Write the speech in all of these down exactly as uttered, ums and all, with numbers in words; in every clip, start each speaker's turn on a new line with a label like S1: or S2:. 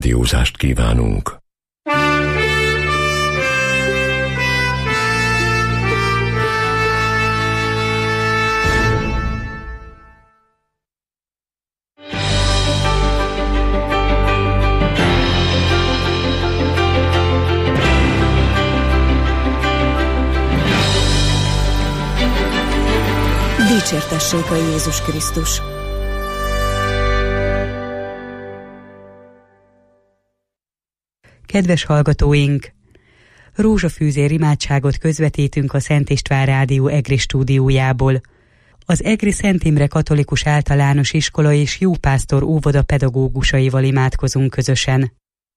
S1: Józást kívánunk!
S2: Dicsértessék a Jézus Krisztus!
S3: Kedves hallgatóink! Rózsafűzér imádságot közvetítünk a Szent István Rádió Egri stúdiójából. Az Egri Szent Imre Katolikus Általános Iskola és Jópásztor óvoda pedagógusaival imádkozunk közösen.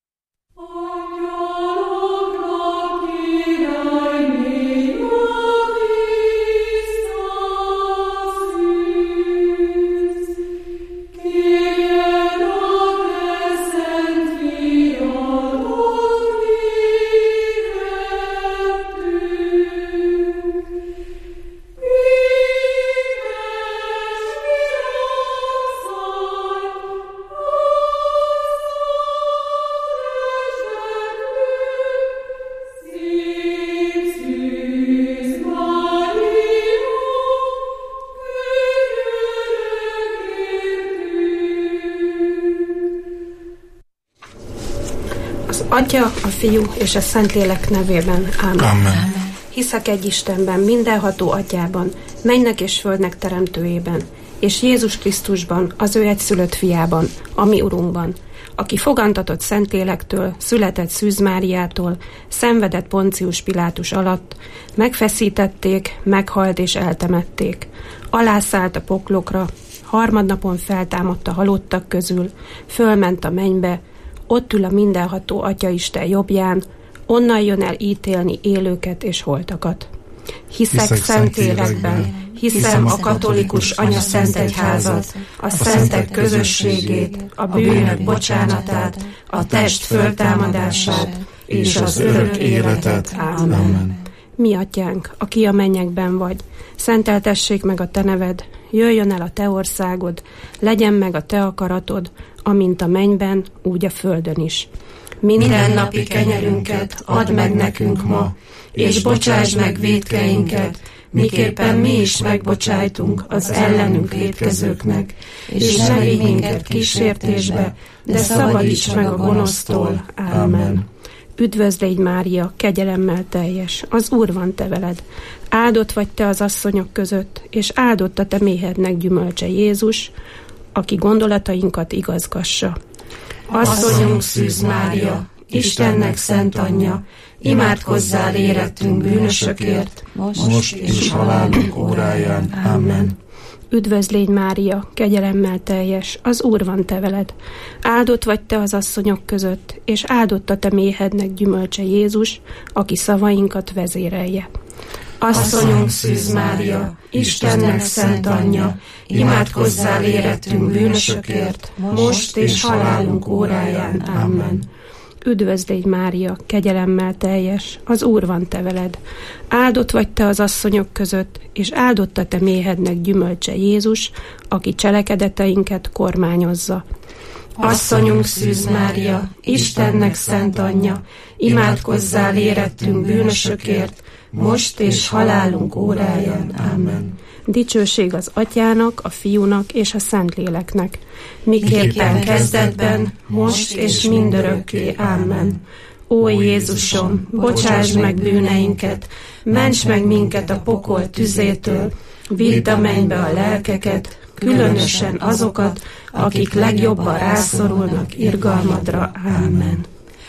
S4: Atya, a Fiú és a Szentlélek nevében. Ámen. Amen. Hiszek egy Istenben, mindenható Atyában, mennek és földnek teremtőjében, és Jézus Krisztusban, az ő egyszülött fiában, a mi Urunkban, aki fogantatott Szentlélektől, született Szűz Máriától, szenvedett Poncius Pilátus alatt, megfeszítették, meghalt és eltemették. Alászállt a poklokra, harmadnapon feltámadt a halottak közül, fölment a mennybe, ott ül a mindenható Atyaisten jobbján, onnan jön el ítélni élőket és holtakat. Hiszek, Hiszek Szentlélekben, hiszem a katolikus anyaszentegyházat, a szentek közösségét, a bűnök bocsánatát, a test föltámadását és az örök életet. Ámen. Mi Atyánk, aki a mennyekben vagy, szenteltessék meg a te neved, jöjjön el a te országod, legyen meg a te akaratod, amint a mennyben, úgy a földön is. Minden napi kenyerünket add meg nekünk ma, és bocsásd meg vétkeinket, miképpen mi is megbocsájtunk az ellenünk vétkezőknek, és ne vigy minket kísértésbe, de szabadíts meg a gonosztól. Ámen. Üdvözlégy Mária, kegyelemmel teljes, az Úr van te veled. Áldott vagy te az asszonyok között, és áldott a te méhednek gyümölcse Jézus, aki gondolatainkat igazgassa. Asszonyunk Szűz Mária, Istennek szent anyja, imádkozzál érettünk bűnösökért, most és halálunk óráján. Amen. Üdvözlégy Mária, kegyelemmel teljes, az Úr van te veled. Áldott vagy te az asszonyok között, és áldott a te méhednek gyümölcse Jézus, aki szavainkat vezérelje. Asszonyunk Szűz Mária, Istennek szent anyja, imádkozzál érettünk bűnösökért, most és halálunk óráján. Amen. Üdvözlégy Mária, kegyelemmel teljes, az Úr van te veled. Áldott vagy te az asszonyok között, és áldott a te méhednek gyümölcse Jézus, aki cselekedeteinket kormányozza. Asszonyunk Szűz Mária, Istennek szent anyja, imádkozzál érettünk bűnösökért, most és halálunk óráján. Amen. Dicsőség az Atyának, a Fiúnak és a Szentléleknek, miképpen kezdetben, most és mindörökké. Amen. Ó Jézusom, bocsásd meg bűneinket, ments meg minket a pokol tüzétől, vidd a mennybe a lelkeket, különösen azokat, akik legjobban rászorulnak irgalmadra. Amen.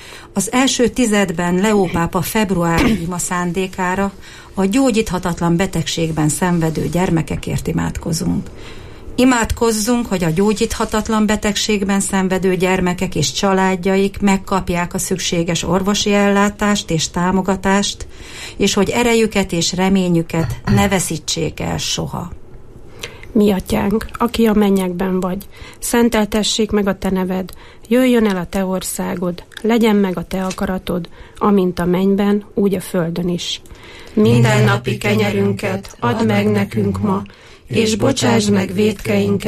S5: Az első tizedben Leó pápa februári ima szándékára a gyógyíthatatlan betegségben szenvedő gyermekekért imádkozunk. Imádkozzunk, hogy a gyógyíthatatlan betegségben szenvedő gyermekek és családjaik megkapják a szükséges orvosi ellátást és támogatást, és hogy erejüket és reményüket ne veszítsék el soha.
S4: Mi Atyánk, aki a mennyekben vagy, szenteltessék meg a te neved, jöjjön el a te országod, legyen meg a te akaratod, amint a mennyben, úgy a földön is. Minden napi kenyerünket add meg nekünk ma, és bocsásd meg vétkeinket,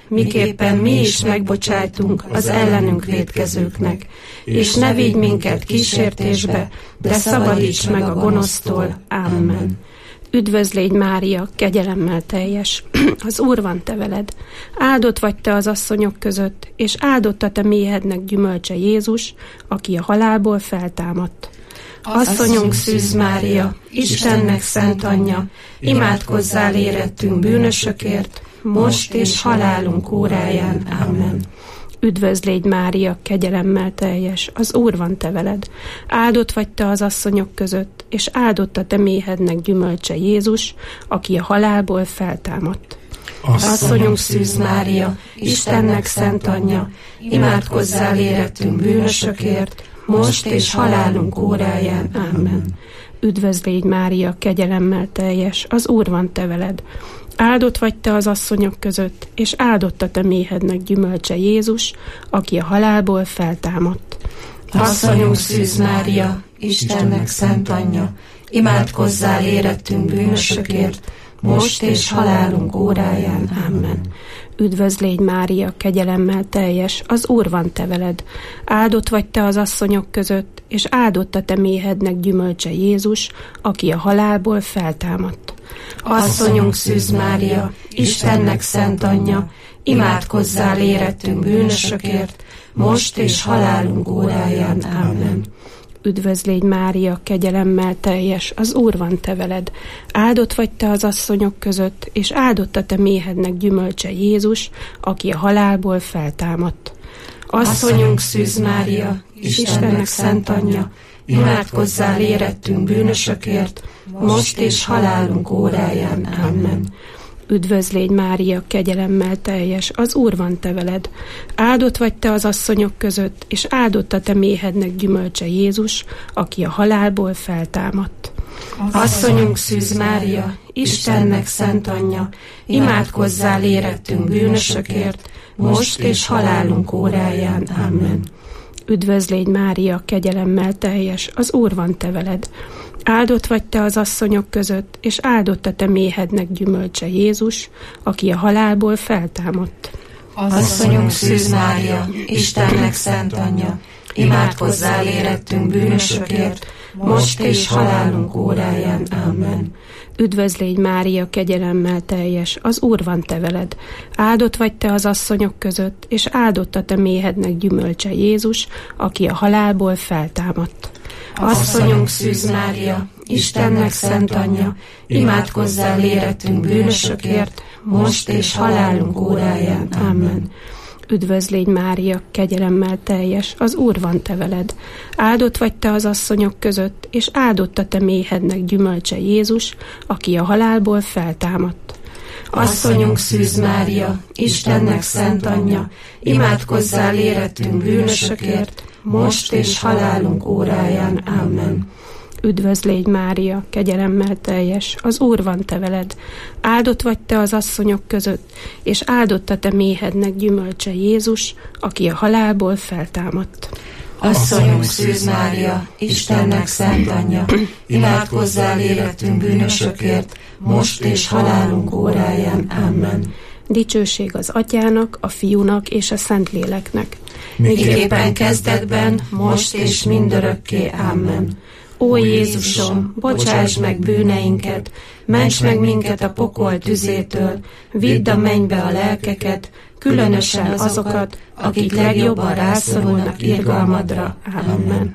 S4: miképpen mi is megbocsájtunk az ellenünk vétkezőknek, és ne vigy minket kísértésbe, de szabadíts meg a gonosztól. Amen. Üdvözl légy, Mária, kegyelemmel teljes, az Úr van te veled. Áldott vagy te az asszonyok között, és áldott a te méhednek gyümölcse Jézus, aki a halálból feltámadt. Asszonyunk Szűz Mária, Istennek szent anyja, imádkozzál érettünk bűnösökért, most és halálunk óráján. Amen. Üdvözl légy, Mária, kegyelemmel teljes, az Úr van te veled. Áldott vagy te az asszonyok között, és áldott a te méhednek gyümölcse Jézus, aki a halálból feltámadt. Asszonyunk Szűz Mária, Istennek szent anyja, imádkozzál érettünk bűnösökért, most és halálunk óráján. Amen. Üdvözl légy, Mária, kegyelemmel teljes, az Úr van te veled. Áldott vagy te az asszonyok között, és áldott a te méhednek gyümölcse Jézus, aki a halálból feltámadt.
S1: Asszonyunk Szűz Mária, Istennek szent anyja, imádkozzál érettünk bűnösökért, most és halálunk óráján.
S4: Amen. Üdvözl légy, Mária, kegyelemmel teljes, az Úr van te veled. Áldott vagy te az asszonyok között, és áldott a te méhednek gyümölcse Jézus, aki a halálból feltámadt.
S1: Asszonyunk Szűz Mária, Istennek szent anyja, imádkozzál érettünk bűnösökért, most és halálunk óráján. Amen.
S4: Üdvözl légy, Mária, kegyelemmel teljes, az Úr van te veled. Áldott vagy te az asszonyok között, és áldott a te méhednek gyümölcse Jézus, aki a halálból feltámadt.
S1: Asszonyunk Szűz Mária, Istennek szent anyja, imádkozzál érettünk bűnösökért, most és halálunk óráján. Amen.
S4: Üdvözl légy, Mária, kegyelemmel teljes, az Úr van te veled. Áldott vagy te az asszonyok között, és áldott a te méhednek gyümölcse Jézus, aki a halálból feltámadt.
S1: Asszonyunk Szűz Mária, Istennek szent anyja, imádkozzál érettünk bűnösökért, most és halálunk óráján. Amen.
S4: Üdvözl légy, Mária, kegyelemmel teljes, az Úr van te veled. Áldott vagy te az asszonyok között, és áldott a te méhednek gyümölcse Jézus, aki a halálból feltámadt.
S1: Asszonyunk Szűz Mária, Istennek szent anyja, imádkozzál érettünk bűnösökért, most és halálunk óráján. Amen.
S4: Üdvözl légy, Mária, kegyelemmel teljes, az Úr van te veled. Áldott vagy te az asszonyok között, és áldott a te méhednek gyümölcse Jézus, aki a halálból feltámadt.
S1: Asszonyunk Szűz Mária, Istennek szent anyja, imádkozzál érettünk bűnösökért, most és halálunk óráján. Amen.
S4: Üdvözl légy, Mária, kegyelemmel teljes, az Úr van te veled. Áldott vagy te az asszonyok között, és áldott a te méhednek gyümölcse Jézus, aki a halálból feltámadt.
S1: Asszonyunk Szűz Mária, Istennek szent anyja, imádkozzál érettünk bűnösökért, most és halálunk óráján. Amen.
S4: Üdvözl légy, Mária, kegyelemmel teljes, az Úr van te veled. Áldott vagy te az asszonyok között, és áldott a te méhednek gyümölcse Jézus, aki a halálból feltámadt.
S1: Asszonyunk Szűz Mária, Istennek szent anyja, imádkozzál érettünk bűnösökért, most és halálunk óráján. Amen.
S4: Dicsőség az Atyának, a Fiúnak és a Szentléleknek.
S1: Miképpen kezdetben, most és mindörökké. Amen.
S4: Ó Jézusom, bocsáss meg bűneinket, ments meg minket a pokol tüzétől, vidd a mennybe a lelkeket, különösen azokat, akik legjobban rászorulnak irgalmadra. Amen.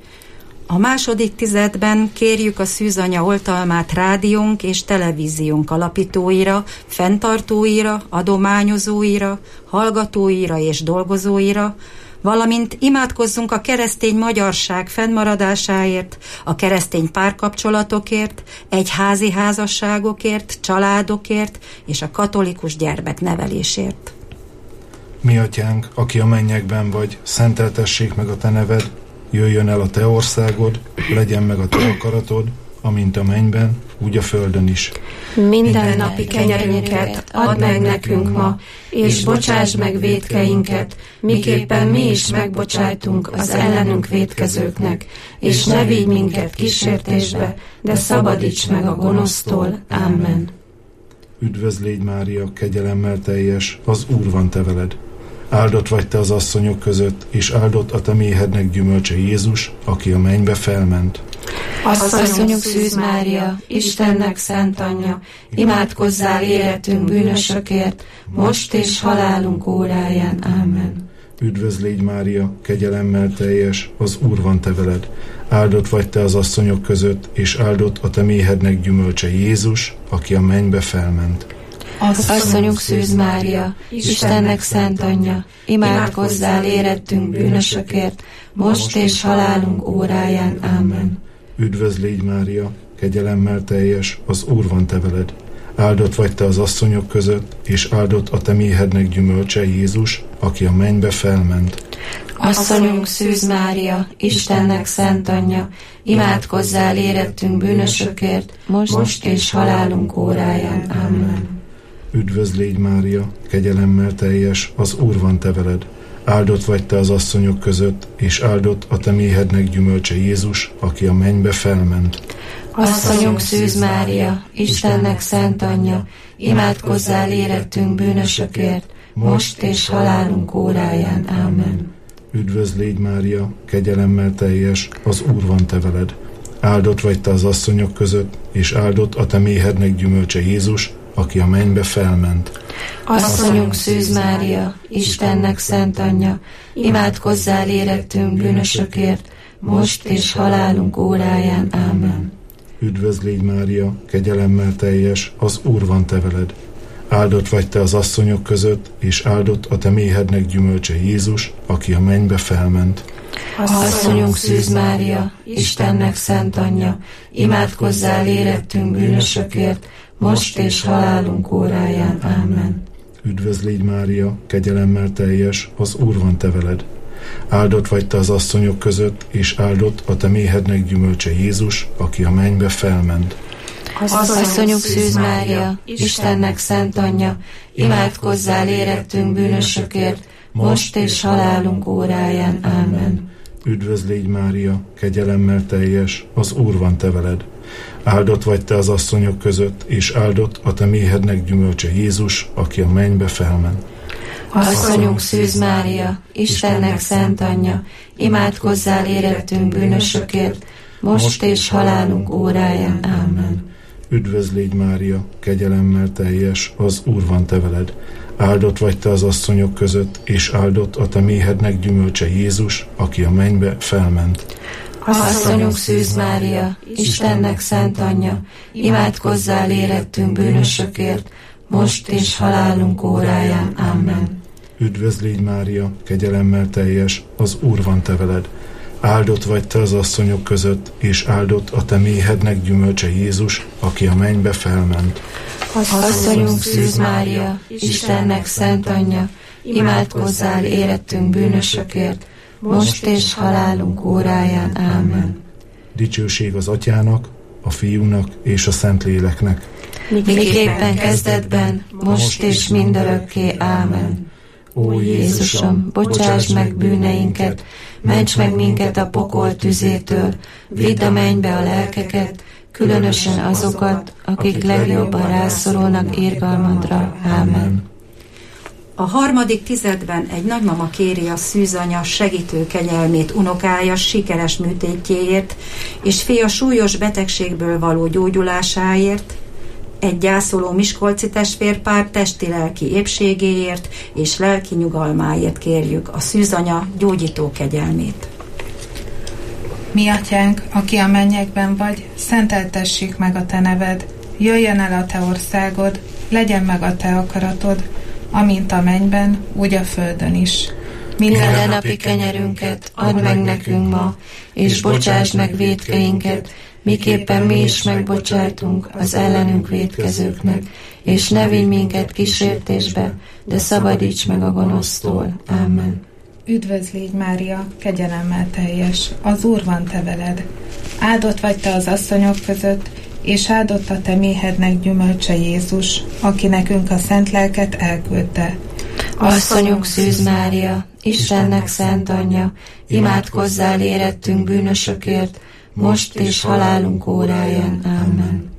S5: A második tizedben kérjük a Szűz Anya oltalmát rádiónk és televíziónk alapítóira, fenntartóira, adományozóira, hallgatóira és dolgozóira, valamint imádkozzunk a keresztény magyarság fennmaradásáért, a keresztény párkapcsolatokért, egyházi házasságokért, családokért és a katolikus gyermeknevelésért.
S6: Mi atyánk, aki a mennyekben vagy, szenteltessék meg a te neved, jöjjön el a te országod, legyen meg a te akaratod, amint a mennyben, úgy a földön is.
S4: Minden napi kenyerünket add meg nekünk ma, és bocsáss meg vétkeinket, miképpen mi is megbocsájtunk az ellenünk vétkezőknek, és ne vigy minket kísértésbe, de szabadíts meg a gonosztól. Amen.
S6: Üdvözl légy Mária, kegyelemmel teljes, az Úr van te veled. Áldott vagy te az asszonyok között, és áldott a te méhednek gyümölcse Jézus, aki a mennybe felment.
S1: Asszonyunk Szűz Mária, Istennek szent anyja, imádkozzál életünk bűnösökért, most és halálunk óráján. Amen.
S6: Üdvözl légy Mária, kegyelemmel teljes, az Úr van te veled. Áldott vagy te az asszonyok között, és áldott a te méhednek gyümölcse Jézus, aki a mennybe felment.
S1: Asszonyunk Szűz Mária, Istennek szent anyja, imádkozzál érettünk bűnösökért, most és halálunk óráján. Amen.
S6: Üdvözl légy Mária, kegyelemmel teljes, az Úr van te veled. Áldott vagy te az asszonyok között, és áldott a te méhednek gyümölcse Jézus, aki a mennybe felment.
S1: Asszonyunk Szűz Mária, Istennek szent anyja, imádkozzál érettünk bűnösökért, most és halálunk óráján. Amen.
S6: Üdvözl légy Mária, kegyelemmel teljes, az Úr van te veled. Áldott vagy te az asszonyok között, és áldott a te méhednek gyümölcse Jézus, aki a mennybe felment.
S1: Asszonyunk Szűz Mária, Istennek szent anyja, imádkozzál érettünk bűnösökért, most és halálunk óráján. Amen.
S6: Üdvözl légy Mária, kegyelemmel teljes, az Úr van te veled. Áldott vagy te az asszonyok között, és áldott a te méhednek gyümölcse Jézus, aki a mennybe felment.
S1: Asszonyunk Szűz Mária, Istennek szent anyja, imádkozzál érettünk bűnösökért, most és halálunk óráján. Amen.
S6: Üdvözl légy Mária, kegyelemmel teljes, az Úr van te veled. Áldott vagy te az asszonyok között, és áldott a te méhednek gyümölcse Jézus, aki a mennybe felment.
S1: Asszonyunk Szűz Mária, Istennek szent anyja, imádkozzál érettünk bűnösökért, most és halálunk óráján. Amen.
S6: Üdvözl légy Mária, kegyelemmel teljes, az Úr van te veled. Áldott vagy te az asszonyok között, és áldott a te méhednek gyümölcse Jézus, aki a mennybe felment.
S1: Asszonyunk Szűz Mária, Istennek szent anyja, imádkozzál érettünk bűnösökért, most és halálunk óráján. Amen.
S6: Üdvözl légy Mária, kegyelemmel teljes, az Úr van te veled. Áldott vagy te az asszonyok között, és áldott a te méhednek gyümölcse Jézus, aki a mennybe felment.
S1: Asszonyunk Szűz Mária, Istennek szent anyja, imádkozzál érettünk bűnösökért, most és halálunk óráján. Amen.
S6: Üdvözl légy Mária, kegyelemmel teljes, az Úr van te veled. Áldott vagy te az asszonyok között, és áldott a te méhednek gyümölcse Jézus, aki a mennybe felment.
S1: Asszonyunk Szűz Mária, Istennek szent anyja, imádkozzál érettünk bűnösökért, most és halálunk óráján. Amen.
S6: Üdvözl légy Mária, kegyelemmel teljes, az Úr van te veled. Áldott vagy te az asszonyok között, és áldott a te méhednek gyümölcse Jézus, aki a mennybe felment.
S1: Asszonyunk Szűz Mária, Istennek szent anyja, imádkozzál érettünk bűnösökért, most és halálunk óráján. Amen.
S6: Dicsőség az Atyának, a Fiúnak és a Szentléleknek.
S1: Miképpen kezdetben, most és mindörökké. Ámen. Ó Jézusom, bocsáss meg bűneinket, ments meg minket a pokol tüzétől, vidd a mennybe a lelkeket, különösen azokat, akik legjobban rászorulnak irgalmadra. Ámen.
S5: A harmadik tizedben egy nagymama kéri a szűzanya segítő kegyelmét unokája sikeres műtétjéért, és fia súlyos betegségből való gyógyulásáért, egy gyászoló miskolci testvérpár testi-lelki épségéért és lelki nyugalmáért kérjük a szűzanya gyógyító kegyelmét.
S7: Mi atyánk, aki a mennyekben vagy, szenteltessék meg a te neved, jöjjön el a te országod, legyen meg a te akaratod, amint a mennyben, úgy a földön is.
S1: Minden napi kenyerünket add meg nekünk ma, és bocsásd meg vétkeinket, miképpen mi is megbocsátunk az ellenünk vétkezőknek, és ne vigy minket kísértésbe, de szabadíts meg a gonosztól. Amen.
S7: Üdvözl légy Mária, kegyelemmel teljes, az Úr van te veled. Áldott vagy te az asszonyok között, és áldott a te méhednek gyümölcse Jézus, aki nekünk a szent lelket elküldte.
S1: Asszonyunk Szűz Mária, Istennek szent anyja, imádkozzál érettünk bűnösökért, most és halálunk óráján. Amen.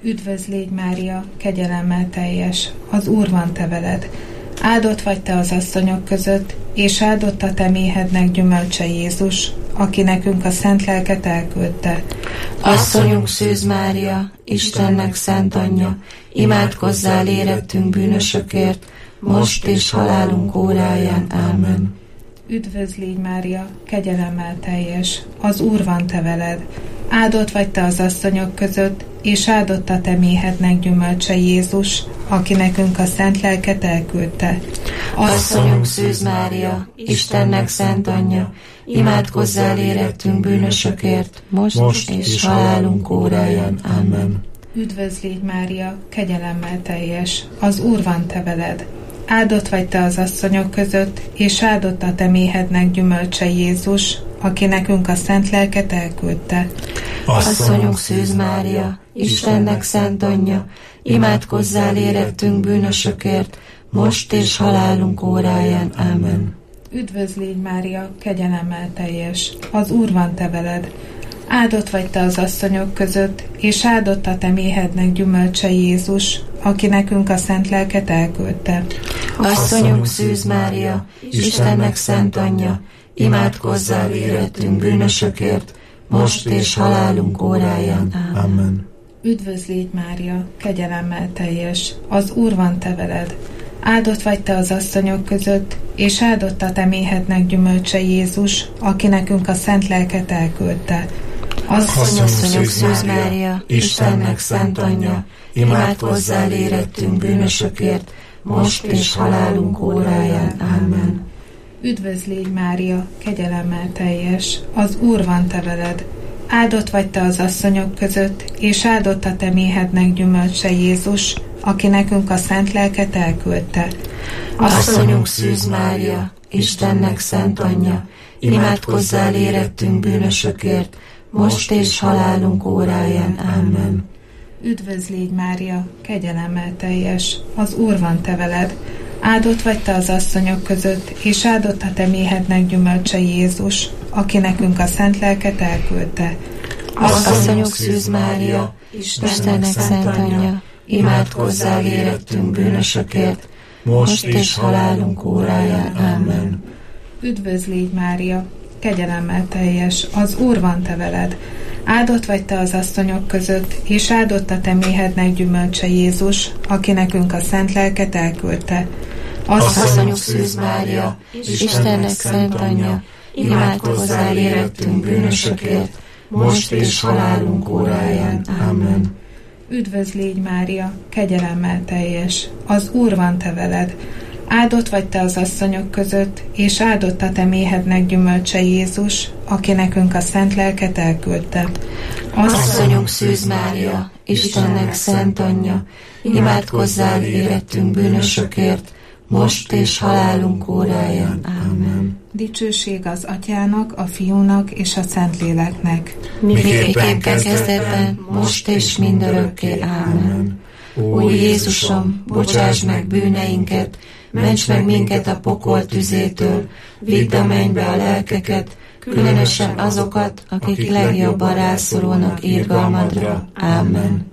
S7: Üdvözl légy Mária, kegyelemmel teljes, az Úr van te veled. Áldott vagy te az asszonyok között, és áldott a te méhednek gyümölcse Jézus, aki nekünk a szent lelket elküldte.
S1: Asszonyunk Szűz Mária, Istennek szent anyja, imádkozzál érettünk bűnösökért, most és halálunk óráján. Ámen.
S7: Üdvözl légy Mária, kegyelemmel teljes, az Úr van te veled. Áldott vagy te az asszonyok között, és áldott a te méhednek gyümölcse Jézus, aki nekünk a szent lelket elküldte.
S1: Asszonyunk Szűz Mária, Istennek szent anyja, imádkozzál érettünk bűnösökért, most, most és halálunk óráján. Amen.
S7: Üdvözl légy Mária, kegyelemmel teljes, az Úr van te veled. Áldott vagy te az asszonyok között, és áldott a te méhednek gyümölcse Jézus, aki nekünk a szent lelket elküldte.
S1: Asszonyunk Szűz Mária, Istennek szent anyja, imádkozzál érettünk bűnösökért, most és halálunk óráján. Amen.
S7: Üdvözl légy Mária, kegyelemmel teljes, az Úr van te veled. Áldott vagy te az asszonyok között, és áldott a te méhednek gyümölcse Jézus, aki nekünk a szent lelket elküldte.
S1: Asszonyunk Szűz Mária, Istennek szent anyja, imádkozzál érettünk bűnösökért, most és halálunk óráján.
S6: Amen.
S7: Üdvözl légy Mária, kegyelemmel teljes, az Úr van te veled. Áldott vagy te az asszonyok között, és áldott a te méhednek gyümölcse Jézus, aki nekünk a szent lelket elküldte.
S1: Asszonyunk Szűz Mária, Istennek szent anyja, imádkozzál érettünk bűnösökért, most és halálunk óráján. Amen.
S7: Üdvözl légy Mária, kegyelemmel teljes, az Úr van te veled. Áldott vagy te az asszonyok között, és áldott a te méhednek gyümölcse Jézus, aki nekünk a szent lelket elküldte.
S1: Asszonyunk Szűz Mária, Istennek szent anyja, imádkozzál érettünk bűnösökért, most és halálunk óráján. Amen.
S7: Üdvözl légy Mária, kegyelemmel teljes, az Úr van te veled. Áldott vagy te az asszonyok között, és áldott a te méhednek gyümölcse Jézus, aki nekünk a szent lelket elküldte.
S1: Asszonyunk Szűz Mária, Istennek szent anyja, imádkozzál érettünk bűnösökért, most és halálunk óráján. Amen.
S7: Üdvözl légy Mária, kegyelemmel teljes, az Úr van te veled. Áldott vagy te az asszonyok között, és áldott a te méhednek gyümölcse Jézus, aki nekünk a szent lelket elküldte.
S1: Asszonyunk Szűz Mária, Istennek szent anyja, imádkozzál érettünk bűnösökért, most és halálunk óráján. Amen.
S7: Üdvözl légy Mária, kegyelemmel teljes, az Úr van te veled. Áldott vagy te az asszonyok között, és áldott a te méhednek gyümölcse Jézus, aki nekünk a szent lelket elküldte.
S1: Asszonyunk Szűz Mária, Istennek szent anyja, imádkozzál érettünk bűnösökért, most és halálunk óráján. Amen.
S7: Dicsőség az Atyának, a Fiúnak és a Szentléleknek.
S1: Miképpen kezdetben, most és mindörökké. Amen. Ó Jézusom, bocsáss meg bűneinket, ments meg minket a pokol tüzétől, vidd a mennybe a lelkeket, különösen azokat, akik legjobban rászorulnak irgalmadra. Amen.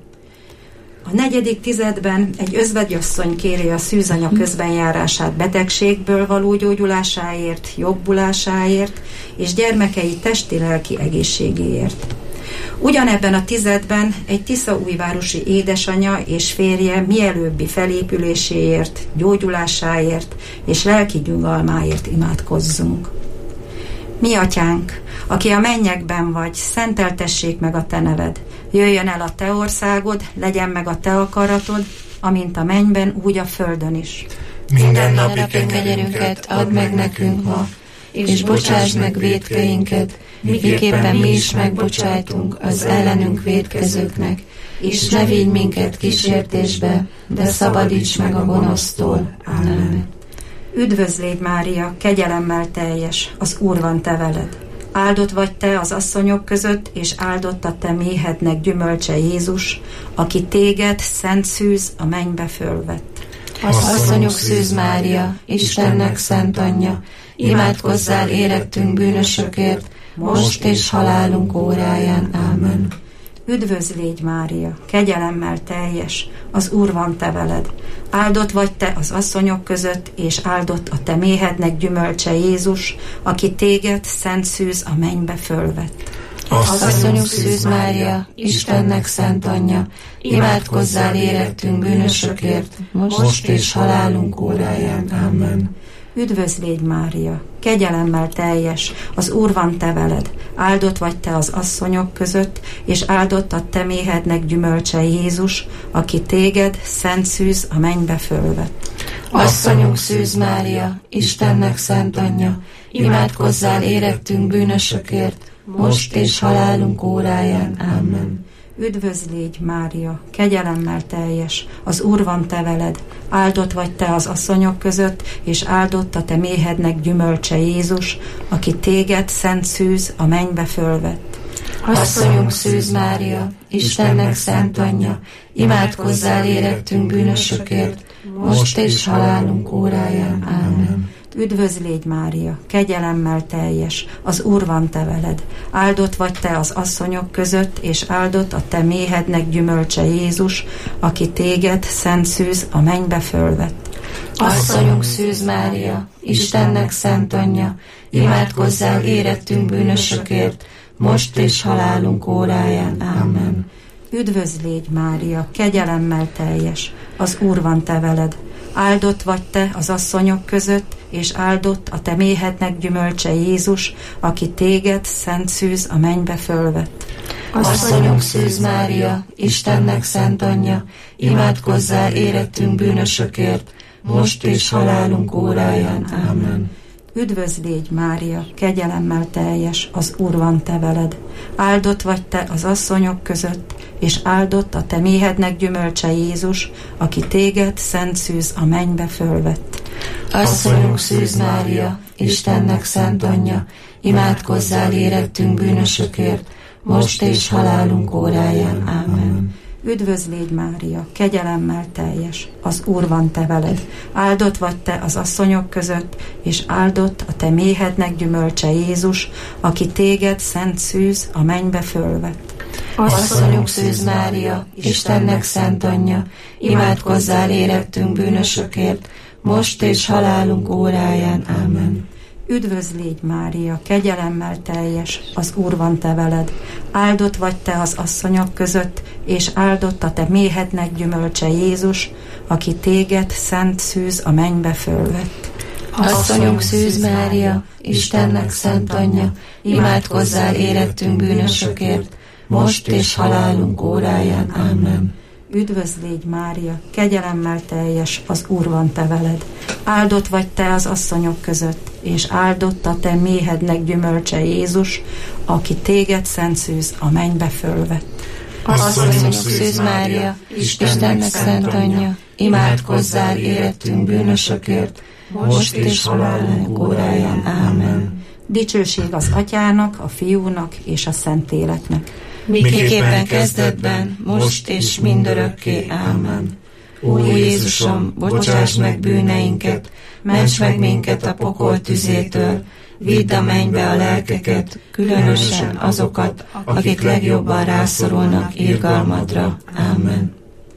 S5: A negyedik tizedben egy özvegyasszony kéri a szűzanya közbenjárását betegségből való gyógyulásáért, jobbulásáért és gyermekei testi-lelki egészségéért. Ugyanebben a tizedben egy tiszaújvárosi édesanyja és férje mielőbbi felépüléséért, gyógyulásáért és lelki nyugalmáért imádkozzunk. Mi atyánk, aki a mennyekben vagy, szenteltessék meg a te neved. Jöjjön el a te országod, legyen meg a te akaratod, amint a mennyben, úgy a földön is.
S1: Minden napi kenyerünket add meg nekünk ma, és bocsásd meg vétkeinket, miképpen mi is megbocsájtunk az ellenünk vétkezőknek, és ne vigy minket kísértésbe, de szabadíts meg a gonosztól. Amen.
S5: Üdvözl légy Mária, kegyelemmel teljes, az Úr van te veled. Áldott vagy te az asszonyok között, és áldott a te méhednek gyümölcse Jézus, aki téged, szent szűz, a mennybe fölvett.
S1: Asszonyok Szűz Mária, Istennek szent anyja, imádkozzál érettünk bűnösökért, most és halálunk óráján. Amen.
S5: Üdvözl légy, Mária, kegyelemmel teljes, az Úr van te veled. Áldott vagy te az asszonyok között, és áldott a te méhednek gyümölcse Jézus, aki téged, szent szűz, a mennybe fölvett.
S1: Asszonyunk Szűz Mária, Istennek szent anyja, imádkozzál érettünk bűnösökért, most és halálunk óráján. Amen.
S5: Üdvözl légy, Mária, kegyelemmel teljes, az Úr van te veled. Áldott vagy te az asszonyok között, és áldott a te méhednek gyümölcse Jézus, aki téged, szent szűz, a mennybe fölvett.
S1: Asszonyunk Szűz Mária, Istennek szent anyja, imádkozzál érettünk bűnösökért, most és halálunk óráján. Amen.
S5: Üdvözl légy, Mária, kegyelemmel teljes, az Úr van te veled. Áldott vagy te az asszonyok között, és áldott a te méhednek gyümölcse Jézus, aki téged, szent szűz, a mennybe fölvett.
S1: Asszonyunk Szűz Mária, Istennek szent anyja, imádkozzál érettünk bűnösökért, most és halálunk óráján. Amen.
S5: Üdvözl légy, Mária, kegyelemmel teljes, az Úr van te veled. Áldott vagy te az asszonyok között, és áldott a te méhednek gyümölcse Jézus, aki téged, szent szűz, a mennybe fölvett.
S1: Asszonyunk Szűz Mária, Istennek szent anyja, imádkozzál érettünk bűnösökért, most és halálunk óráján. Amen.
S5: Üdvözl légy, Mária, kegyelemmel teljes, az Úr van te veled. Áldott vagy te az asszonyok között, és áldott a te méhednek gyümölcse Jézus, aki téged, szent szűz, a mennybe fölvett.
S1: Asszonyunk Szűz Mária, Istennek szent anyja, imádkozzál érettünk bűnösökért, most és halálunk óráján. Amen.
S5: Üdvözl légy, Mária, kegyelemmel teljes, az Úr van te veled. Áldott vagy te az asszonyok között, és áldott a te méhednek gyümölcse Jézus, aki téged, szent szűz, a mennybe fölvett.
S1: Asszonyunk Szűz Mária, Istennek szent anyja, imádkozzál érettünk bűnösökért, most és halálunk óráján. Amen.
S5: Üdvözl légy, Mária, kegyelemmel teljes, az Úr van te veled. Áldott vagy te az asszonyok között, és áldott a te méhednek gyümölcse Jézus, aki téged, szent szűz, a mennybe fölvett.
S1: Asszonyunk Szűz Mária, Istennek szent anyja, imádkozzál érettünk bűnösökért, most és halálunk óráján. Amen.
S5: Üdvözl légy, Mária, kegyelemmel teljes, az Úr van te veled. Áldott vagy te az asszonyok között, és áldott a te méhednek gyümölcse Jézus, aki téged, szent szűz, a mennybe fölvett.
S1: Asszonyunk Szűz Mária, Istennek szent anyja, imádkozzál érettünk bűnösökért, most és halálunk óráján. Amen.
S5: Üdvözl légy, Mária, kegyelemmel teljes, az Úr van te veled. Áldott vagy te az asszonyok között, és áldott a te méhednek gyümölcse Jézus, aki téged, szent szűz, a mennybe fölvett.
S1: Asszonyunk Szűz Mária, Istennek szent anyja, imádkozzál érettünk bűnösökért, most és halálunk óráján. Amen.
S5: Dicsőség az Atyának, a Fiúnak és a Szentléleknek.
S1: Miképpen kezdetben, most és mindörökké. Amen. Ó Jézusom, bocsáss meg bűneinket, ments meg minket a pokol tüzétől, vidd a mennybe a lelkeket, különösen azokat, akik legjobban rászorulnak irgalmadra. Amen.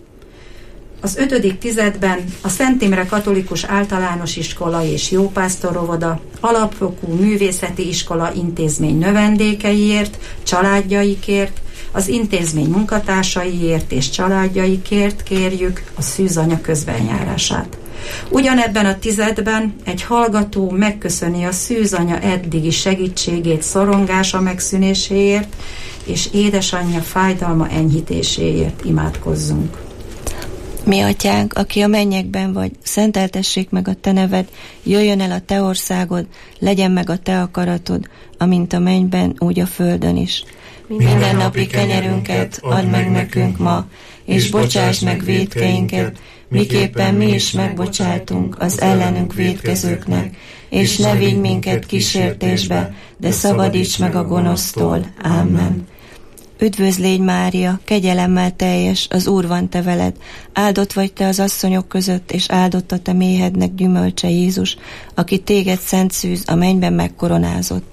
S5: Az ötödik tizedben a Szent Imre Katolikus Általános Iskola és Jópásztoróvoda alapfokú művészeti iskola intézmény növendékeiért, családjaikért, az intézmény munkatársaiért és családjaikért kérjük a szűzanya közbenjárását. Ugyanebben a tizedben egy hallgató megköszöni a szűzanya eddigi segítségét szorongása megszűnéséért, és édesanyja fájdalma enyhítéséért imádkozzunk.
S1: Mi atyánk, aki a mennyekben vagy, szenteltessék meg a te neved, jöjjön el a te országod, legyen meg a te akaratod, amint a mennyben, úgy a földön is. Minden napi kenyerünket add meg nekünk ma, és bocsáss meg vétkeinket, miképpen mi is megbocsátunk az ellenünk vétkezőknek, és ne vigy minket kísértésbe, de szabadíts meg a gonosztól. Amen. Üdvözl légy, Mária, kegyelemmel teljes, az Úr van te veled. Áldott vagy te az asszonyok között, és áldott a te méhednek gyümölcse Jézus, aki téged, szent szűz, a mennyben megkoronázott.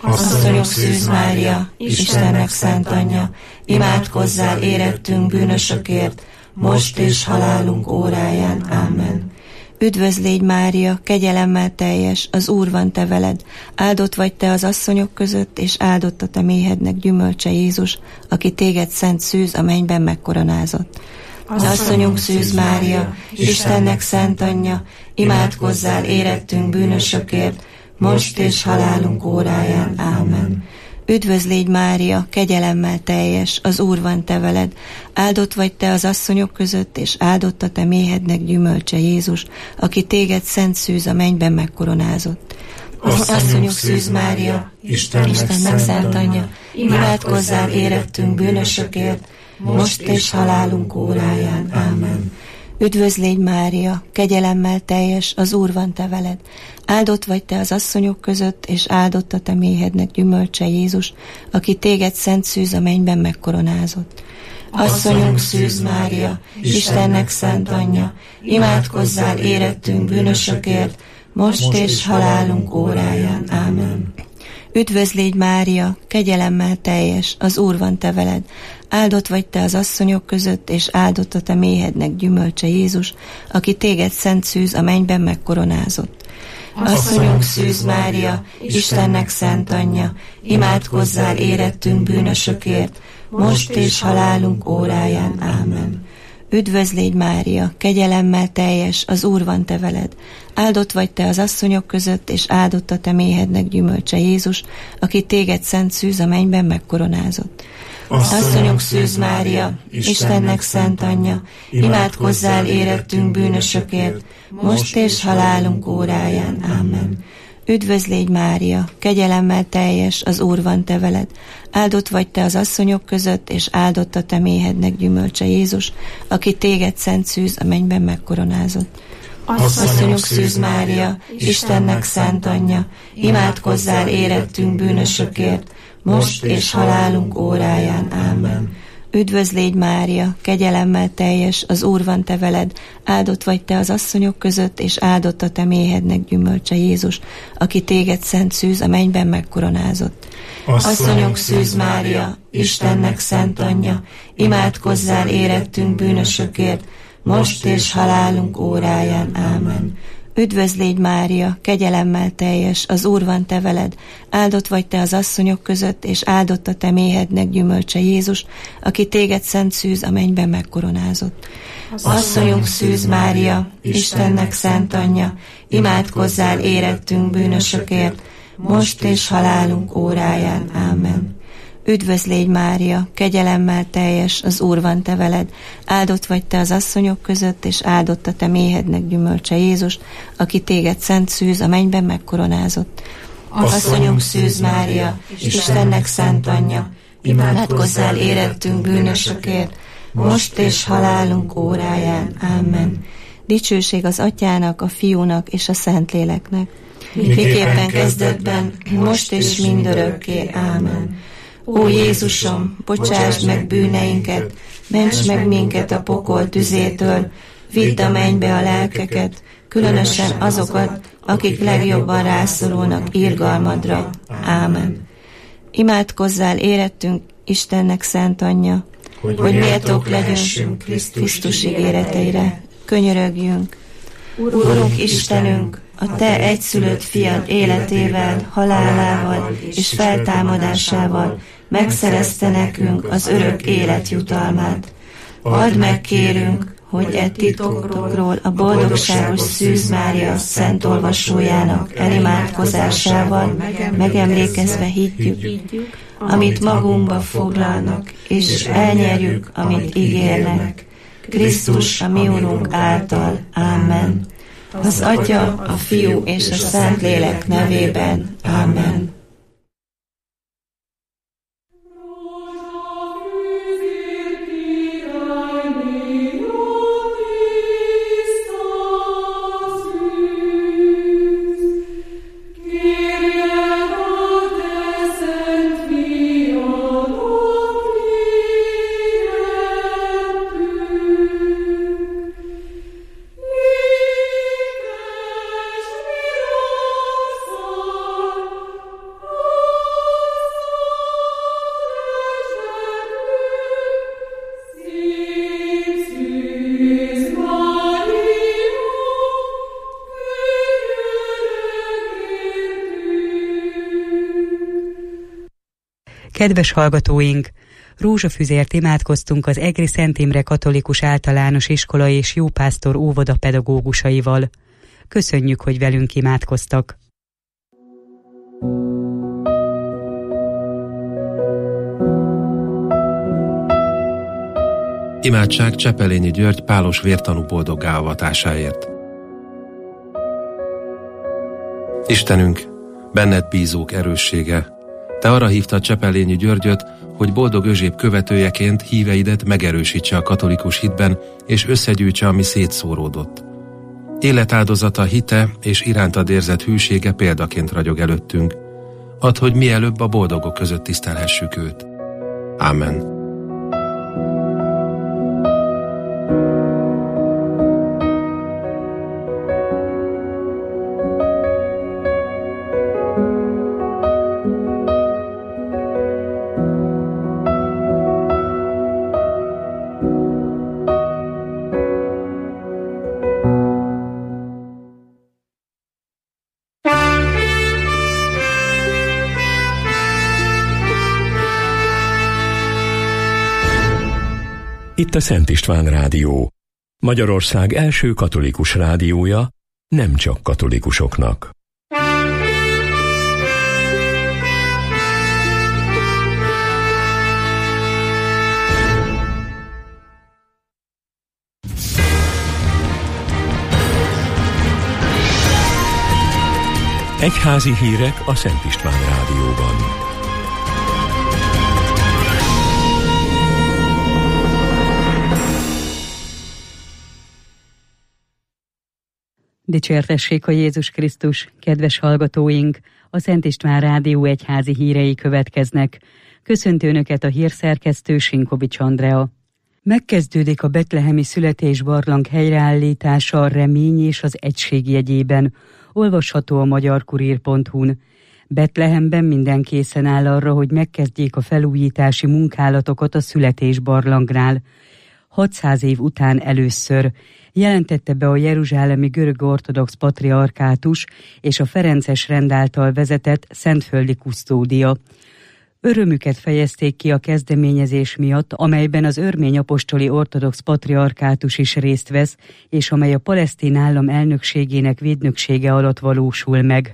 S1: Asszonyok Szűz Mária, Istennek szent anyja, imádkozzál érettünk bűnösökért, most és halálunk óráján. Amen. Üdvözl légy Mária, kegyelemmel teljes, az Úr van te veled, áldott vagy te az asszonyok között, és áldott a te méhednek gyümölcse Jézus, aki téged szent szűz a mennyben megkoronázott. Asszonyunk Szűz Mária, Istennek szent anyja, imádkozzál érettünk bűnösökért, most és halálunk óráján. Amen. Üdvözl légy Mária, kegyelemmel teljes, az Úr van te veled, áldott vagy te az asszonyok között, és áldott a te méhednek gyümölcse Jézus, aki téged szent szűz a mennyben megkoronázott. Asszonyok Szűz Mária, Istennek szent anyja, imádkozzál érettünk bűnösökért, most és halálunk óráján. Amen. Üdvözl légy Mária, kegyelemmel teljes, az Úr van te veled, áldott vagy te az asszonyok között, és áldott a te méhednek gyümölcse Jézus, aki téged szent szűz a mennyben megkoronázott. Asszonyunk Szűz Mária, Istennek szent anyja, imádkozzál érettünk bűnösökért, most és halálunk óráján. Amen. Üdvözl légy Mária, kegyelemmel teljes, az Úr van te veled, áldott vagy te az asszonyok között, és áldott a te méhednek gyümölcse Jézus, aki téged szent szűz a mennyben megkoronázott. Asszonyunk Szűz Mária, Istennek szent anyja, imádkozzál érettünk bűnösökért, most és halálunk óráján. Amen. Üdvözl légy Mária, kegyelemmel teljes, az Úr van te veled, áldott vagy te az asszonyok között, és áldott a te méhednek gyümölcse Jézus, aki téged szent szűz a mennyben megkoronázott. Asszonyok Szűz Mária, Istennek szent anyja, imádkozzál érettünk bűnösökért, most és halálunk óráján. Amen. Üdvözl légy Mária, kegyelemmel teljes, az Úr van te veled, áldott vagy te az asszonyok között, és áldott a te méhednek gyümölcse Jézus, aki téged szent szűz a mennyben megkoronázott. Asszonyok Szűz Mária, Istennek szent anyja, imádkozzál érettünk bűnösökért, most és halálunk óráján. Amen. Üdvözl légy Mária, kegyelemmel teljes, az Úr van te veled, áldott vagy te az asszonyok között, és áldott a te méhednek gyümölcse Jézus, aki téged szent szűz a mennyben megkoronázott. Asszonyok Szűz Mária, Istennek szent anyja, imádkozzál érettünk bűnösökért, most és halálunk óráján. Amen. Üdvözl légy Mária, kegyelemmel teljes, az Úr van te veled, áldott vagy te az asszonyok között, és áldott a te méhednek gyümölcse Jézus, aki téged szent szűz a mennyben megkoronázott. Asszonyunk Szűz Mária, Istennek szent anyja, imádkozzál érettünk bűnösökért, most és halálunk óráján. Amen. Üdvözl légy Mária, kegyelemmel teljes, az Úr van te veled, áldott vagy te az asszonyok között, és áldott a te méhednek gyümölcse Jézus, aki téged szent szűz a mennyben megkoronázott. Asszonyunk Szűz Mária, Istennek szent anyja, imádkozzál érettünk bűnösökért, most és halálunk óráján. Amen. Dicsőség az Atyának, a Fiúnak és a Szentléleknek, miképpen kezdetben, most és mindörökké. Amen. Ó Jézusom, bocsásd meg bűneinket, ments meg minket a pokol tüzétől, vidd a mennybe a lelkeket, különösen azokat, akik legjobban rászorulnak irgalmadra. Ámen. Imádkozzál érettünk Istennek szent anyja, hogy, hogy méltók legyünk Krisztus ígéreteire. Könyörögjünk. Urunk Istenünk, a te egyszülött fiad életével, halálával és feltámadásával megszerezte nekünk az örök élet jutalmát. Add meg, kérünk, hogy e titkokról a boldogságos Szűz Mária szent olvasójának elimádkozásával megemlékezve higgyük, amit magunkba foglalnak, és elnyerjük, amit ígérnek. Krisztus, a mi Urunk által. Amen. Az Atya, a Fiú és a Szentlélek nevében. Amen.
S3: Kedves hallgatóink! Rózsafüzért imádkoztunk az Egri Szent Imre Katolikus Általános Iskola és Jópásztor óvoda pedagógusaival. Köszönjük, hogy velünk imádkoztak!
S8: Imádság Csepelényi György pálos vértanú boldoggá avatásáért. Istenünk, benned bízók erőssége, te arra hívtad Csepelényi Györgyöt, hogy boldog özséb követőjeként híveidet megerősítse a katolikus hitben, és összegyűjtse, ami szétszóródott. Életáldozata, hite és irántad érzett hűsége példaként ragyog előttünk. Add, hogy mielőbb a boldogok között tisztelhessük őt. Ámen.
S9: Itt a Szent István Rádió, Magyarország első katolikus rádiója, nem csak katolikusoknak. Egyházi hírek a Szent István Rádióban.
S3: Dicsértessék a Jézus Krisztus, kedves hallgatóink! A Szent István Rádió egyházi hírei következnek. Köszönti Önöket a hírszerkesztő Sinkovics Andrea. Megkezdődik a betlehemi születésbarlang helyreállítása a remény és az egység jegyében. Olvasható a magyarkurír pont hu-n. Betlehemben minden készen áll arra, hogy megkezdjék a felújítási munkálatokat a születésbarlangnál. hatszáz év után először jelentette be a jeruzsálemi görög ortodox patriarkátus és a ferences rend által vezetett szentföldi kusztódia. Örömüket fejezték ki a kezdeményezés miatt, amelyben az örmény apostoli ortodox patriarkátus is részt vesz, és amely a palesztin állam elnökségének védnöksége alatt valósul meg.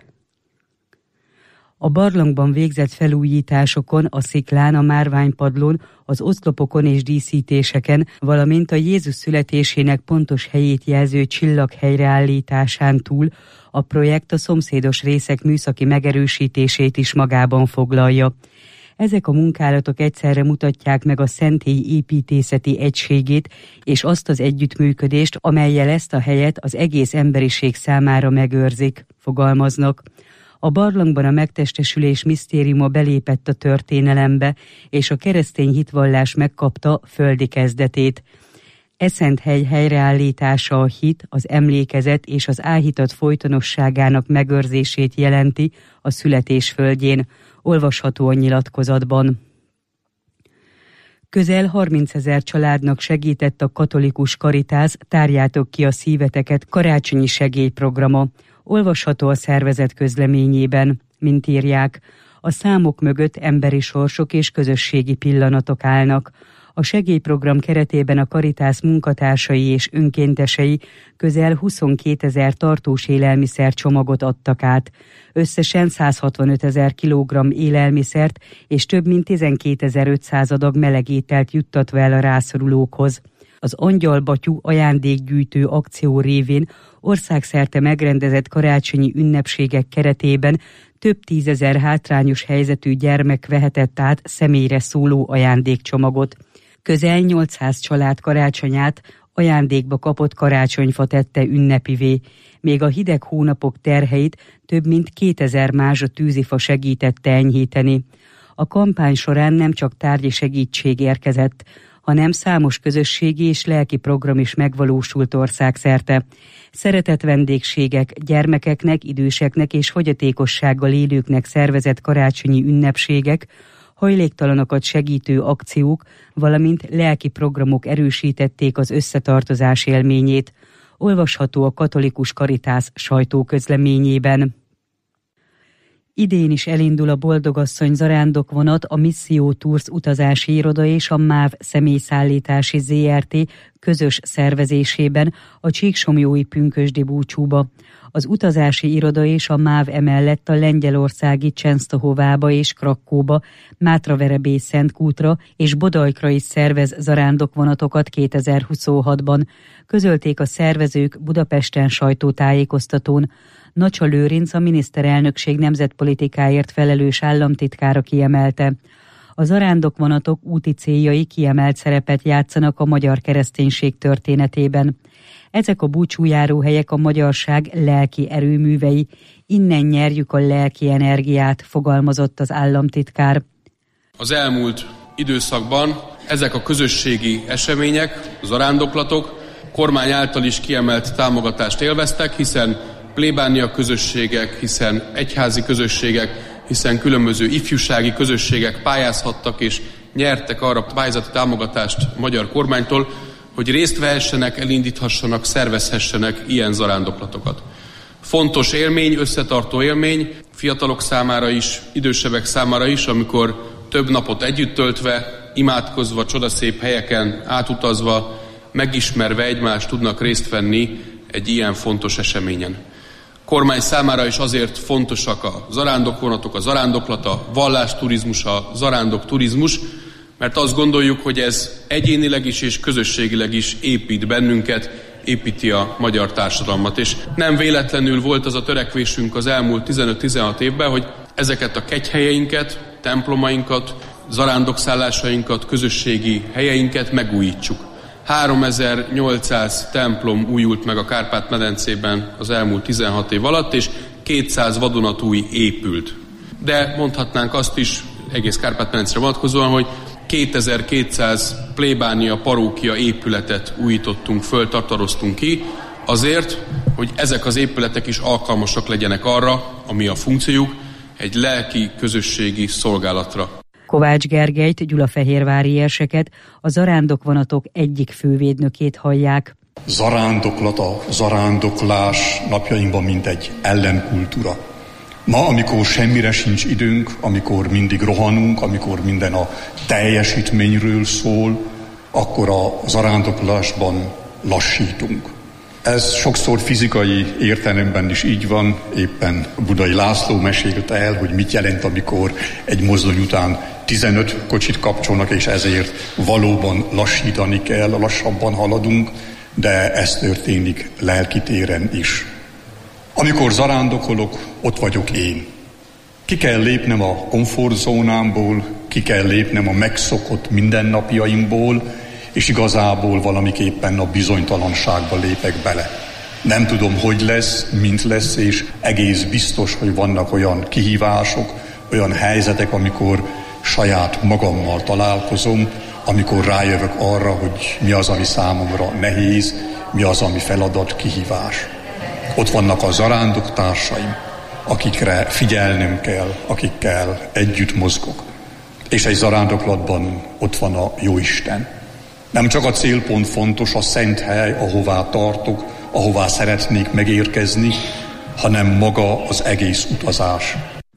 S3: A barlangban végzett felújításokon, a sziklán, a márványpadlón, az oszlopokon és díszítéseken, valamint a Jézus születésének pontos helyét jelző csillag helyreállításán túl a projekt a szomszédos részek műszaki megerősítését is magában foglalja. Ezek a munkálatok egyszerre mutatják meg a szentély építészeti egységét és azt az együttműködést, amellyel ezt a helyet az egész emberiség számára megőrzik, fogalmaznak. A barlangban a megtestesülés misztériuma belépett a történelembe, és a keresztény hitvallás megkapta földi kezdetét. E szent hely helyreállítása a hit, az emlékezet és az áhítat folytonosságának megőrzését jelenti a születés földjén, olvasható a nyilatkozatban. Közel harmincezer családnak segített a katolikus Karitász Tárjátok ki a szíveteket karácsonyi segélyprograma. Olvasható a szervezet közleményében, mint írják, a számok mögött emberi sorsok és közösségi pillanatok állnak. A segélyprogram keretében a Karitász munkatársai és önkéntesei közel huszonkétezer tartós élelmiszer csomagot adtak át. Összesen száz hatvanöt ezer kilogramm élelmiszert és több mint tizenkétezer-ötszáz adag melegételt juttatva el a rászorulókhoz. Az Angyalbatyú ajándékgyűjtő akció révén országszerte megrendezett karácsonyi ünnepségek keretében több tízezer hátrányos helyzetű gyermek vehetett át személyre szóló ajándékcsomagot. Közel nyolcszáz család karácsonyát ajándékba kapott karácsonyfa tette ünnepivé, még a hideg hónapok terheit több mint kétezer mázsa tűzifa segítette enyhíteni. A kampány során nem csak tárgyi segítség érkezett, hanem számos közösségi és lelki program is megvalósult országszerte. Szeretett vendégségek, gyermekeknek, időseknek és fogyatékossággal élőknek szervezett karácsonyi ünnepségek, hajléktalanokat segítő akciók, valamint lelki programok erősítették az összetartozás élményét. Olvasható a katolikus Karitász sajtóközleményében. Idén is elindul a Boldogasszony zarándokvonat, a Misszió Tours utazási iroda és a MÁV személyszállítási zé er té közös szervezésében a Csíksomlyói pünkösdi búcsúba. Az utazási iroda és a MÁV emellett a lengyelországi Csensztohovába és Krakkóba, Mátraverebély Szentkútra és Bodajkra is szervez zarándokvonatokat kétezer-huszonhatban. Közölték a szervezők Budapesten sajtótájékoztatón. Nacsa Lőrinc, a miniszterelnökség nemzetpolitikáért felelős államtitkára kiemelte. A zarándokvonatok úti céljai kiemelt szerepet játszanak a magyar kereszténység történetében. Ezek a búcsújáróhelyek a magyarság lelki erőművei, innen nyerjük a lelki energiát, fogalmazott az államtitkár.
S10: Az elmúlt időszakban ezek a közösségi események, zarándoklatok kormány által is kiemelt támogatást élveztek, hiszen plébánia közösségek, hiszen egyházi közösségek, hiszen különböző ifjúsági közösségek pályázhattak és nyertek arra pályázati támogatást a magyar kormánytól, hogy részt vehessenek, elindíthassanak, szervezhessenek ilyen zarándoklatokat. Fontos élmény, összetartó élmény, fiatalok számára is, idősebbek számára is, amikor több napot együtt töltve, imádkozva, csodaszép helyeken átutazva, megismerve egymást tudnak részt venni egy ilyen fontos eseményen. Kormány számára is azért fontosak a zarándokvonatok, a zarándoklata, a vallásturizmus, a zarándokturizmus, mert azt gondoljuk, hogy ez egyénileg is és közösségileg is épít bennünket, építi a magyar társadalmat. És nem véletlenül volt az a törekvésünk az elmúlt tizenöt-tizenhat évben, hogy ezeket a kegyhelyeinket, templomainkat, zarándokszállásainkat, közösségi helyeinket megújítsuk. háromezer-nyolcszáz templom újult meg a Kárpát-medencében az elmúlt tizenhat év alatt, és kétszáz vadonatúj épült. De mondhatnánk azt is, egész Kárpát-medencére vonatkozóan, hogy kétezer-kétszáz plébánia, parókia épületet újítottunk föl, tartaroztunk ki, azért, hogy ezek az épületek is alkalmasak legyenek arra, ami a funkciójuk, egy lelki közösségi szolgálatra.
S3: Kovács Gergelyt, gyulafehérvári érseket, a zarándokvonatok egyik fővédnökét hallják.
S11: Zarándoklat, a zarándoklás napjainkban mint egy ellenkultúra. Ma, amikor semmire sincs időnk, amikor mindig rohanunk, amikor minden a teljesítményről szól, akkor a zarándoklásban lassítunk. Ez sokszor fizikai értelemben is így van, éppen Budai László mesélte el, hogy mit jelent, amikor egy mozdony után tizenöt kocsit kapcsolnak, és ezért valóban lassítani kell, lassabban haladunk, de ez történik lelki téren is. Amikor zarándokolok, ott vagyok én. Ki kell lépnem a komfortzónámból, ki kell lépnem a megszokott mindennapjaimból, és igazából valamiképpen a bizonytalanságba lépek bele. Nem tudom, hogy lesz, mint lesz, és egész biztos, hogy vannak olyan kihívások, olyan helyzetek, amikor saját magammal találkozom, amikor rájövök arra, hogy mi az, ami számomra nehéz, mi az, ami feladat, kihívás. Ott vannak a zarándoktársaim, akikre figyelnem kell, akikkel együtt mozgok. És egy zarándoklatban ott van a Jóisten. Nem csak a célpont fontos, a szent hely, ahová tartok, ahová szeretnék megérkezni, hanem maga az egész utazás.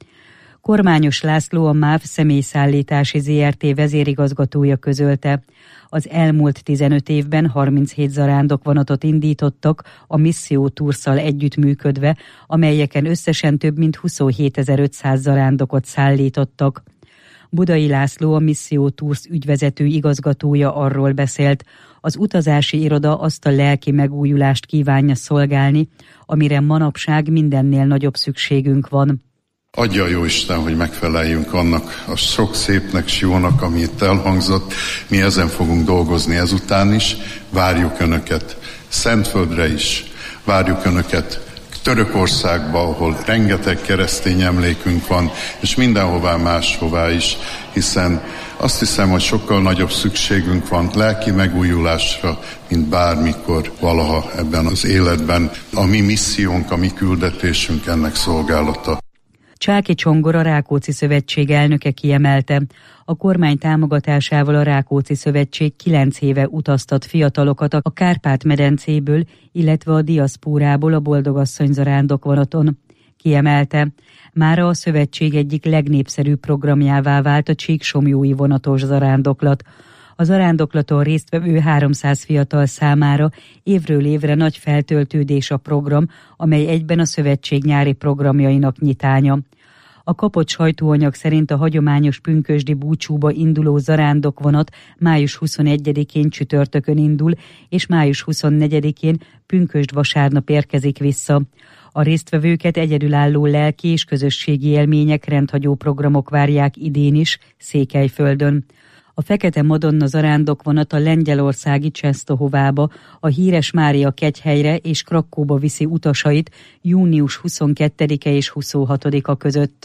S3: Kormányos László, a MÁV személyszállítási zé er té vezérigazgatója közölte. Az elmúlt tizenöt évben harminchét zarándokvonatot indítottak a Misszió Toursszal együttműködve, amelyeken összesen több mint huszonhétezer-ötszáz zarándokot szállítottak. Budai László, a Misszió Tours ügyvezető igazgatója arról beszélt, az utazási iroda azt a lelki megújulást kívánja szolgálni, amire manapság mindennél nagyobb szükségünk van.
S12: Adja a Jóisten, hogy megfeleljünk annak a sok szépnek, s jónak, ami itt elhangzott. Mi ezen fogunk dolgozni ezután is. Várjuk Önöket Szentföldre is. Várjuk Önöket Törökországba, ahol rengeteg keresztény emlékünk van, és mindenhová máshová is, hiszen azt hiszem, hogy sokkal nagyobb szükségünk van lelki megújulásra, mint bármikor valaha ebben az életben. A mi missziónk, a mi küldetésünk ennek szolgálata.
S3: Csáki Csongor, a Rákóczi Szövetség elnöke kiemelte. A kormány támogatásával a Rákóczi Szövetség kilenc éve utaztat fiatalokat a Kárpát-medencéből, illetve a diaszpórából a Boldogasszony zarándokvonaton. Kiemelte, mára a szövetség egyik legnépszerűbb programjává vált a csíksomlyói vonatos zarándoklat. A zarándoklaton résztvevő háromszáz fiatal számára évről évre nagy feltöltődés a program, amely egyben a szövetség nyári programjainak nyitánya. A kapott sajtóanyag szerint a hagyományos pünkösdi búcsúba induló zarándokvonat május huszonegyedikén csütörtökön indul, és május huszonnegyedikén pünkösd vasárnap érkezik vissza. A résztvevőket egyedülálló lelki és közösségi élmények, rendhagyó programok várják idén is Székelyföldön. A Fekete Madonna zarándokvonat a lengyelországi Czestochovába, a híres Mária kegyhelyre és Krakóba viszi utasait június huszonkettedike és huszonhatodika között.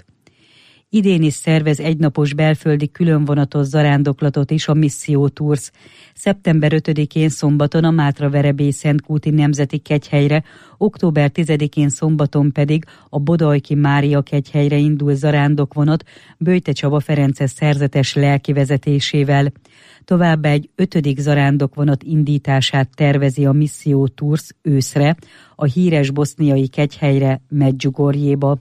S3: Idén is szervez egynapos belföldi különvonatos zarándoklatot is a Misszió Tours. szeptember ötödikén szombaton a Mátra-Verebély-Szentkúti Nemzeti Kegyhelyre, október tizedikén szombaton pedig a Bodajki Mária kegyhelyre indul zarándokvonat Böjte Csaba Ferences szerzetes lelkivezetésével. Továbbá egy ötödik zarándokvonat indítását tervezi a Misszió Tours őszre, a híres boszniai kegyhelyre, Medjugorjéba.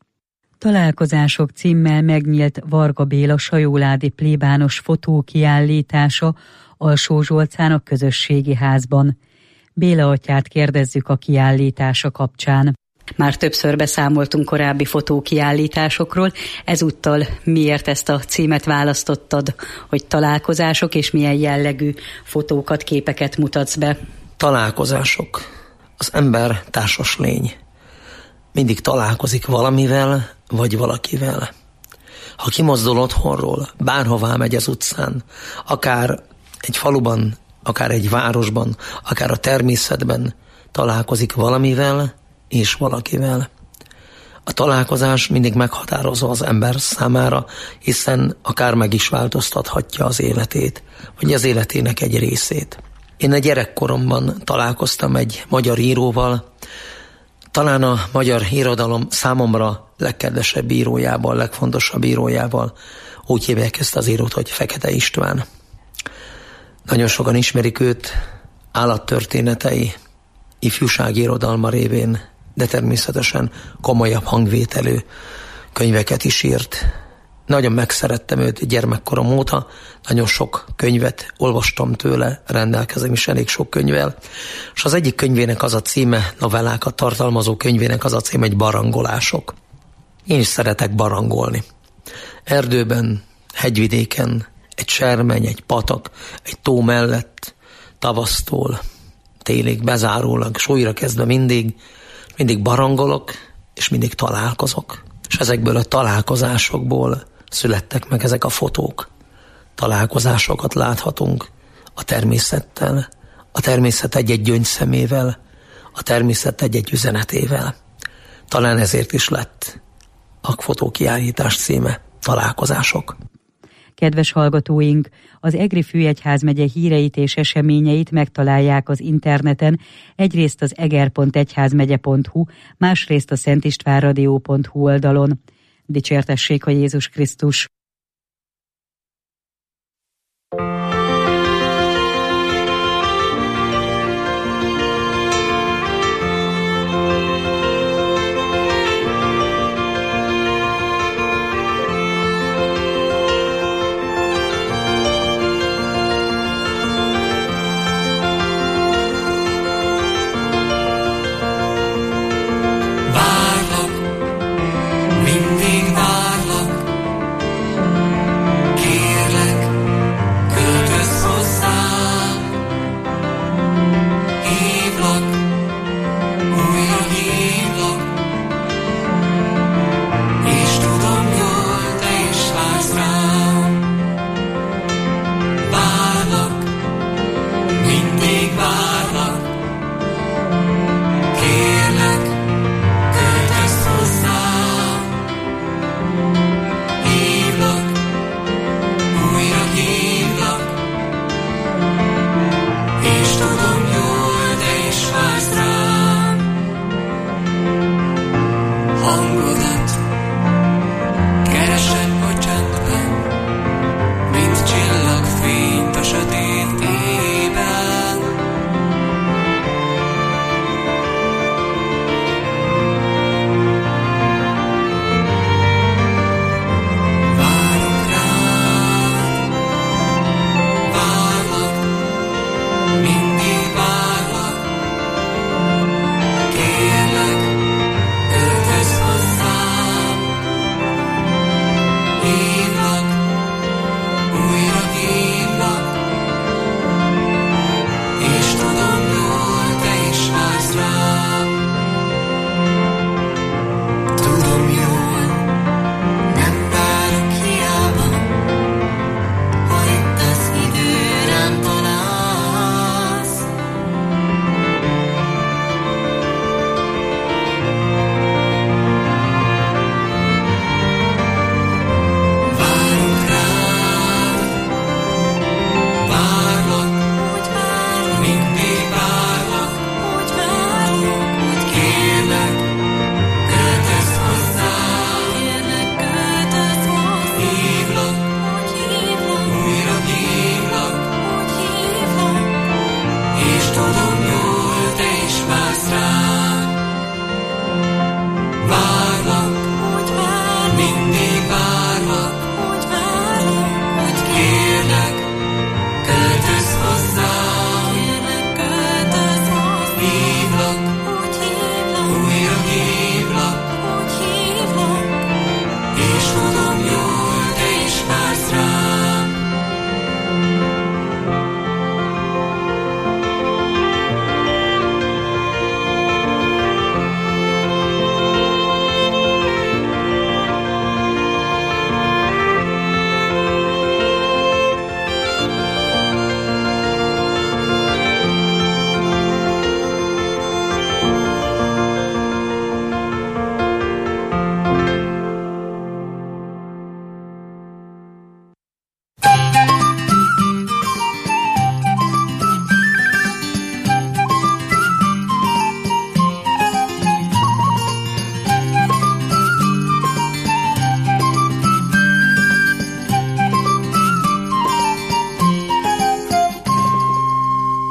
S3: Találkozások címmel megnyílt Varga Béla sajóládi plébános fotókiállítása Alsó-Zsolcán a közösségi házban. Béla atyát kérdezzük a kiállítása kapcsán. Már többször beszámoltunk korábbi fotókiállításokról, ezúttal miért ezt a címet választottad, hogy találkozások, és milyen jellegű fotókat, képeket mutatsz be?
S13: Találkozások. Az ember társas lény. Mindig találkozik valamivel, vagy valakivel. Ha kimozdul otthonról, bárhová megy az utcán, akár egy faluban, akár egy városban, akár a természetben, találkozik valamivel és valakivel. A találkozás mindig meghatározó az ember számára, hiszen akár meg is változtathatja az életét, vagy az életének egy részét. Én a gyerekkoromban találkoztam egy magyar íróval, talán a magyar irodalom számomra legkedvesebb írójával, legfontosabb írójával. Úgy hívják ezt az írót, hogy Fekete István. Nagyon sokan ismerik őt állattörténetei, ifjúsági irodalma révén, de természetesen komolyabb hangvételű könyveket is írt. Nagyon megszerettem őt gyermekkorom óta, nagyon sok könyvet olvastam tőle, rendelkezem is elég sok könyvvel, és az egyik könyvének az a címe, novellákat tartalmazó könyvének az a címe, egy barangolások. Én is szeretek barangolni. Erdőben, hegyvidéken, egy sermeny, egy patak, egy tó mellett, tavasztól, télig bezárólag, és újra kezdve mindig, mindig barangolok, és mindig találkozok. És ezekből a találkozásokból születtek meg ezek a fotók. Találkozásokat láthatunk a természettel, a természet egy-egy gyöngyszemével, a természet egy-egy üzenetével. Talán ezért is lett a fotókiállítás címe Találkozások.
S3: Kedves hallgatóink, az Egri Főegyházmegye híreit és eseményeit megtalálják az interneten, egyrészt az eger pont egyházmegye pont hu, másrészt a szentistvánradio pont hu oldalon. Dicsértessék a Jézus Krisztus!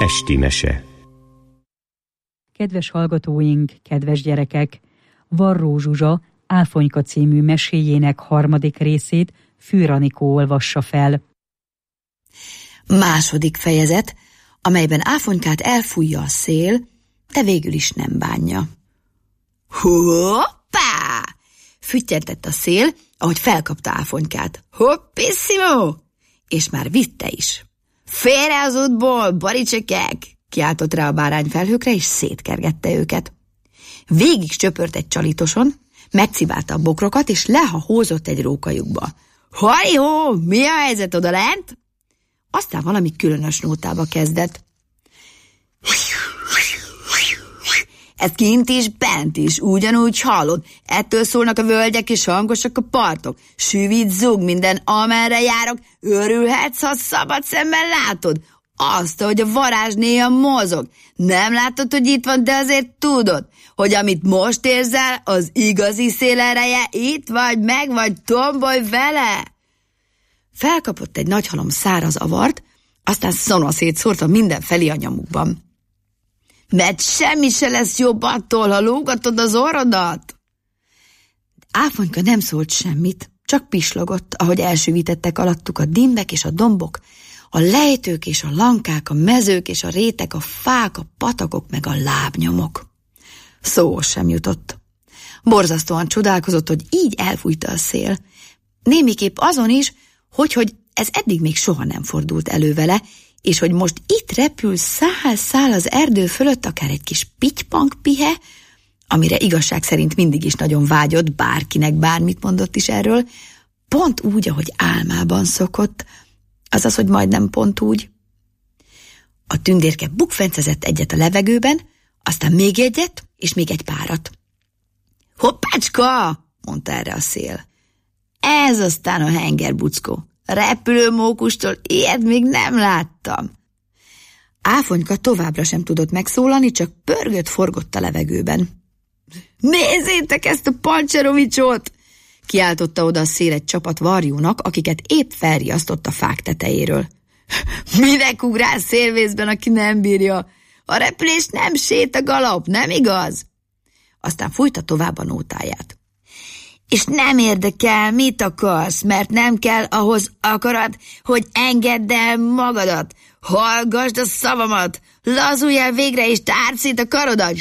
S9: Esti mese.
S3: Kedves hallgatóink, kedves gyerekek! Varró Zsuzsa Áfonyka című meséjének harmadik részét Fűr Anikó olvassa fel.
S14: Második fejezet, amelyben Áfonykát elfújja a szél, de végül is nem bánja. Hoppá! Füttyentett a szél, ahogy felkapta Áfonykát. Hoppissimo! És már vitte is. Félre az útból, baricsekek! Kiáltott rá a bárány felhőkre, és szétkergette őket. Végig csöpört egy csalitoson, megcibálta a bokrokat, és lehahózott egy rókajukba. Hajhó, mi a helyzet odalent? Aztán valami különös nótába kezdett. Ez kint is, bent is, ugyanúgy hallod. Ettől szólnak a völgyek, és hangosak a partok. Süvít, zúg minden, amerre járok. Örülhetsz, ha szabad szemmel látod. Azt, hogy a varázs néha mozog. Nem látod, hogy itt van, de azért tudod, hogy amit most érzel, az igazi szélereje, itt vagy, meg vagy, tombolj vele. Felkapott egy nagy halom száraz avart, aztán szanaszét szórta mindenfelé a nyomukban. Mert semmi se lesz jobb attól, ha lógatod az orrodat. Áfonyka nem szólt semmit, csak pislogott, ahogy elsüvítettek alattuk a dimbek és a dombok, a lejtők és a lankák, a mezők és a rétek, a fák, a patakok meg a lábnyomok. Szó sem jutott. Borzasztóan csodálkozott, hogy így elfújta a szél. Némiképp azon is, hogy, hogy ez eddig még soha nem fordult elő vele, és hogy most itt repül szál-szál az erdő fölött akár egy kis pittypank-pihe, amire igazság szerint mindig is nagyon vágyott, bárkinek bármit mondott is erről, pont úgy, ahogy álmában szokott, azaz, hogy majdnem pont úgy. A tündérke bukfencezett egyet a levegőben, aztán még egyet, és még egy párat. Hoppácska, mondta erre a szél. Ez aztán a hengerbuckó. Repülő mókustól ilyet még nem láttam. Áfonyka továbbra sem tudott megszólalni, csak pörgött-forgott a levegőben. Nézzétek ezt a Pancserovicsot! Kiáltotta oda a szél egy csapat varjúnak, akiket épp felriasztott a fák tetejéről. Minek ugrál szélvészben, aki nem bírja? A repülés nem sét a galop, nem igaz? Aztán fújta tovább a nótáját. És nem érdekel, mit akarsz, mert nem kell ahhoz akarat, hogy engedd el magadat. Hallgasd a szavamat, lazulj el végre, és tárd szét a karodat.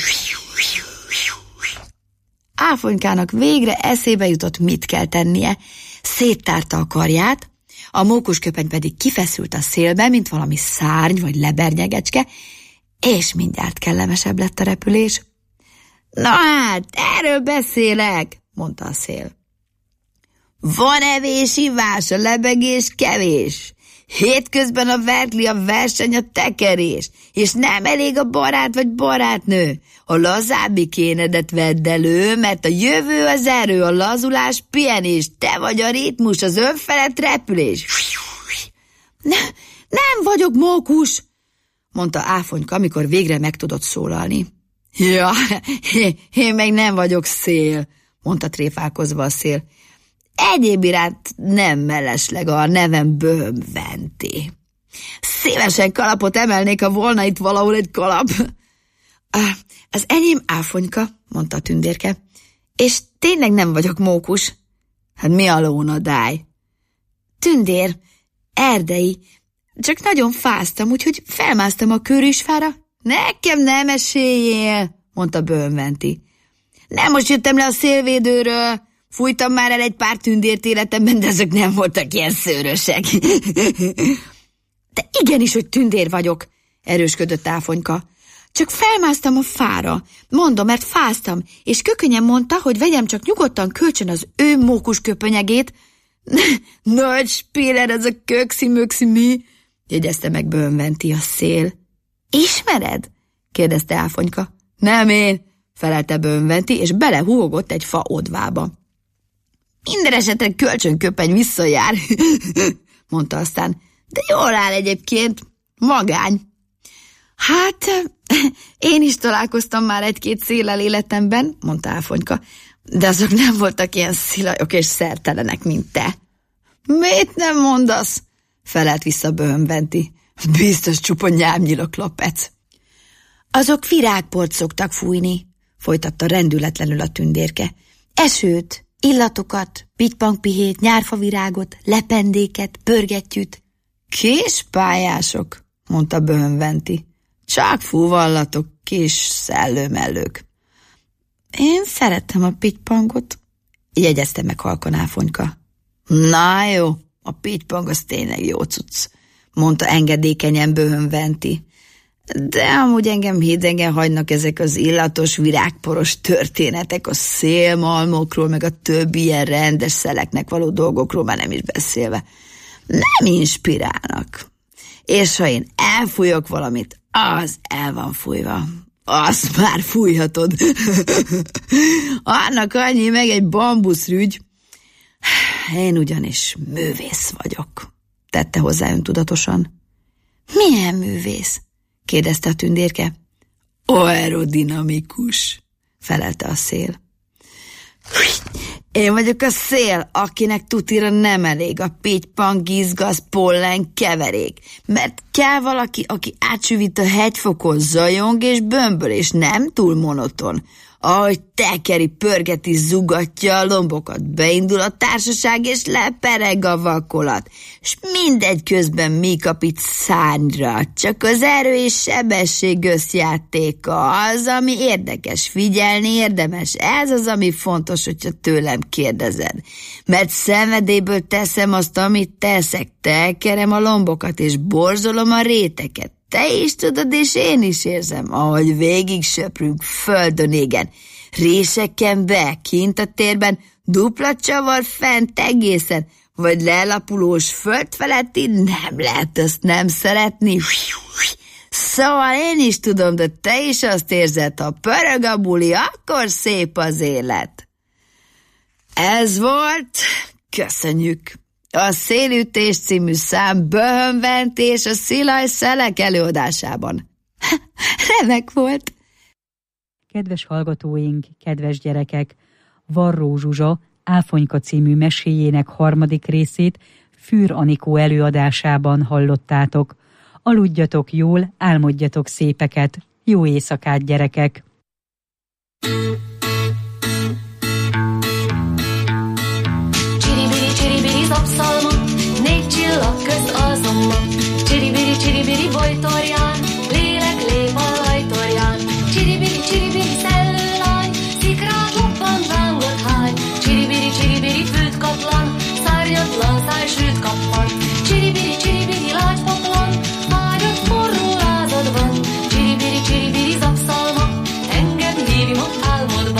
S14: Áfonykának végre eszébe jutott, mit kell tennie. Széttárta a karját, a mókusköpeny pedig kifeszült a szélbe, mint valami szárny vagy lebernyegecske, és mindjárt kellemesebb lett a repülés. Na hát, erről beszélek, mondta a szél. Van evés, ivás, a lebegés kevés. Hétközben a verkli, a verseny, a tekerés, és nem elég a barát vagy barátnő. A lazábbi kénedet vedd elő, mert a jövő az erő, a lazulás, pihenés, te vagy a ritmus, az önfelett repülés. Ne, nem vagyok mókus, mondta Áfonyka, amikor végre meg tudott szólalni. Ja, én meg nem vagyok szél, mondta tréfálkozva a szél. Egyéb iránt nem mellesleg a nevem Böhöm-Venti. Szívesen kalapot emelnék, ha volna itt valahol egy kalap. Az enyém Áfonyka, mondta a tündérke, és tényleg nem vagyok mókus. Hát mi a lónadály? Tündér, erdei, csak nagyon fáztam, úgyhogy felmásztam a körűsfára. Nekem nem esélyél, mondta Böhöm-Venti. Nem most jöttem le a szélvédőről, fújtam már el egy pár tündért életemben, de azok nem voltak ilyen szőrösek. De igenis, hogy tündér vagyok, erősködött Áfonyka. Csak felmásztam a fára, mondom, mert fáztam, és Kökönyem mondta, hogy vegyem csak nyugodtan kölcsön az ő mókus köpönyegét. Nagy spéler ez a kökszi-mökszi mi, jegyezte meg Böhöm-Venti a szél. Ismered? kérdezte Áfonyka. Nem én, felelte Böhöm-Venti, és belehúgott egy fa odvába. Minden esetre kölcsönköpeny visszajár, mondta aztán, de jól áll egyébként, magány. Hát, én is találkoztam már egy-két széllel életemben, mondta Áfonyka, de azok nem voltak ilyen szilajok és szertelenek, mint te. Mit nem mondasz? Felelt vissza Böhöm-Venti. Biztos csupa nyámnyilak lapec. Azok virágport szoktak fújni, folytatta rendületlenül a tündérke. Esőt, illatokat, pitypankpihét, nyárfavirágot, lependéket, pörgettyűt. Kis pályások, mondta Böhönventi. Csak fúvallatok, kis szellőmellők. Én szeretem a pitypankot, jegyezte meg halkan Áfonyka. Na jó, a pitypank az tényleg jó cucc, mondta engedékenyen Böhönventi. De amúgy engem hidegen hagynak ezek az illatos, virágporos történetek a szélmalmokról, meg a többi ilyen rendes szeleknek való dolgokról már nem is beszélve. Nem inspirálnak. És ha én elfújok valamit, az el van fújva. Azt már fújhatod. Annak annyi meg egy bambuszrügy. Én ugyanis művész vagyok, tette hozzá öntudatosan. Milyen művész? kérdezte a tündérke. Aerodinamikus, felelte a szél. Én vagyok a szél, akinek tutira nem elég a pitypank, gizgaz, pollen, keverék, mert kell valaki, aki átsüvít a hegyfokon, zajong és bömböl, és nem túl monoton. Ahogy tekeri, pörgeti, zugatja a lombokat, beindul a társaság, és lepereg a vakolat. S mindegy közben mi kapít szárnyra, csak az erő és sebesség összjátéka, az, ami érdekes, figyelni érdemes. Ez az, ami fontos, hogyha tőlem kérdezed. Mert szenvedélyből teszem azt, amit teszek, tekerem a lombokat, és borzolom a réteket. Te is tudod, és én is érzem, ahogy végig söprünk földön égen. Réseken be, kint a térben, dupla csavar fent egészen, vagy lelapulós föld feletti, nem lehet azt nem szeretni. Szóval én is tudom, de te is azt érzed, ha pörög a buli, akkor szép az élet. Ez volt, köszönjük. A Szélütés című szám Böhönventi és a Szilaj szelek előadásában. Remek volt!
S3: Kedves hallgatóink, kedves gyerekek, Varró Zsuzsa Áfonyka című meséjének harmadik részét Fűr Anikó előadásában hallottátok. Aludjatok jól, álmodjatok szépeket. Jó éjszakát, gyerekek!
S15: Zapszalma, négy csillag közt alszomba, csiribiri, csiribiri bojtorján, lélek lép a lajtorján, csiribiri, csiribiri szellőlány, szikrát loppan tángot hány, csiribiri, csiribiri fűt katlan, szárnyatlan száj sült kappan, csiribiri, csiribiri lágypaplan, vágyat forró lázad van, csiribiri, csiribiri zapszalma, engem hívj ma álmodba.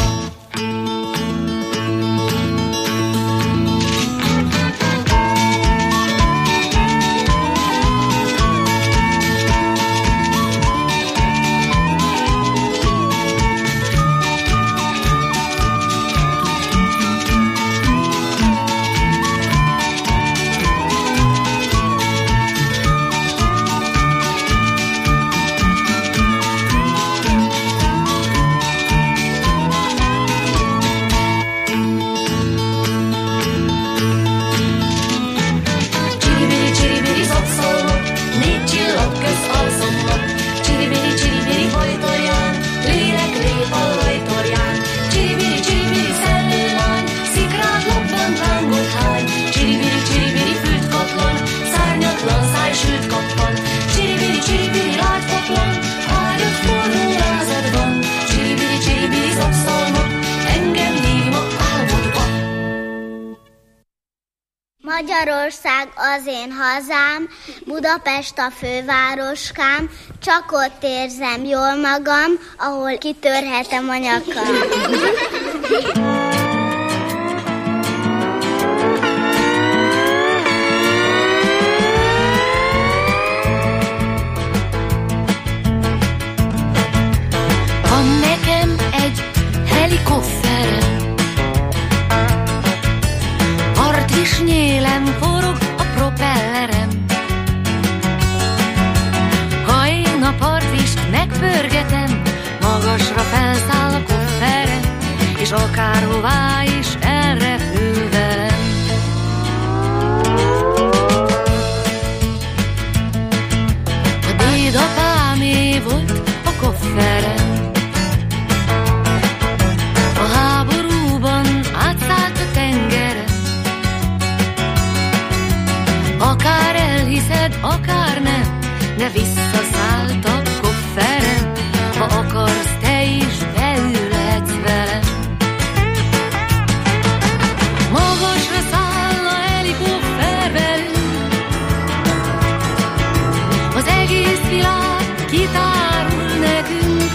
S16: Magyarország az én hazám, Budapest a fővároskám, csak ott érzem jól magam, ahol kitörhetem a nyakam.
S15: Van nekem egy helikopterem, partvisnyélem forog a propellerem. Ha én a partvist megpörgetem, magasra felszáll a kofferem, és akárhová is elrepül velem. hiszed, akár nem, de visszaszállt a kofferem. Ha akarsz, te is beülhetsz velem. Magasra száll a helikopter velünk, az egész világ kitárul nekünk.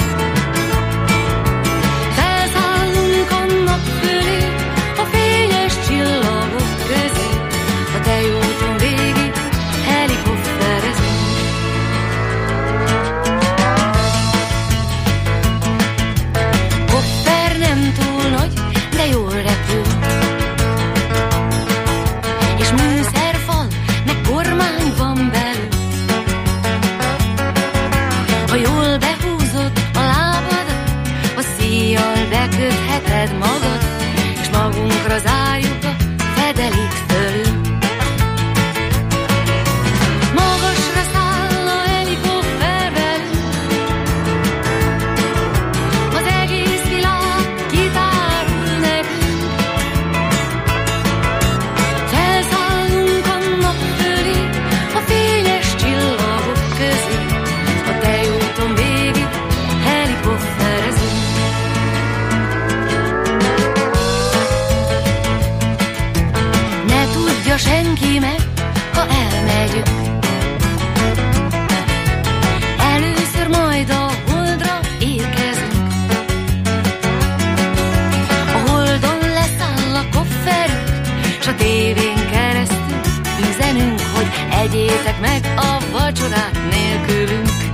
S15: Felszállunk a nap fölé, a fényes csillagok közé, a tejóton végig helikopterezünk. Koffer nem túl nagy, de jól repül, és műszerfal, meg kormány van belül. Ha jól behúzod a lábadat, a szíjjal bekötheted magad, és magunkra zárjuk a fedelit fölül. Magasra száll a helikopter velünk, az egész világ kitárul nekünk. Felszállunk a nap fölé, a fényes csillagok közé, a tejóton végig helikopterezünk. Ne tudja senki meg, ha elmegyünk. Először majd a holdra érkezünk. A holdon leszáll a kofferünk, s a tévén keresztül üzenünk, hogy egyétek meg a vacsorát nélkülünk.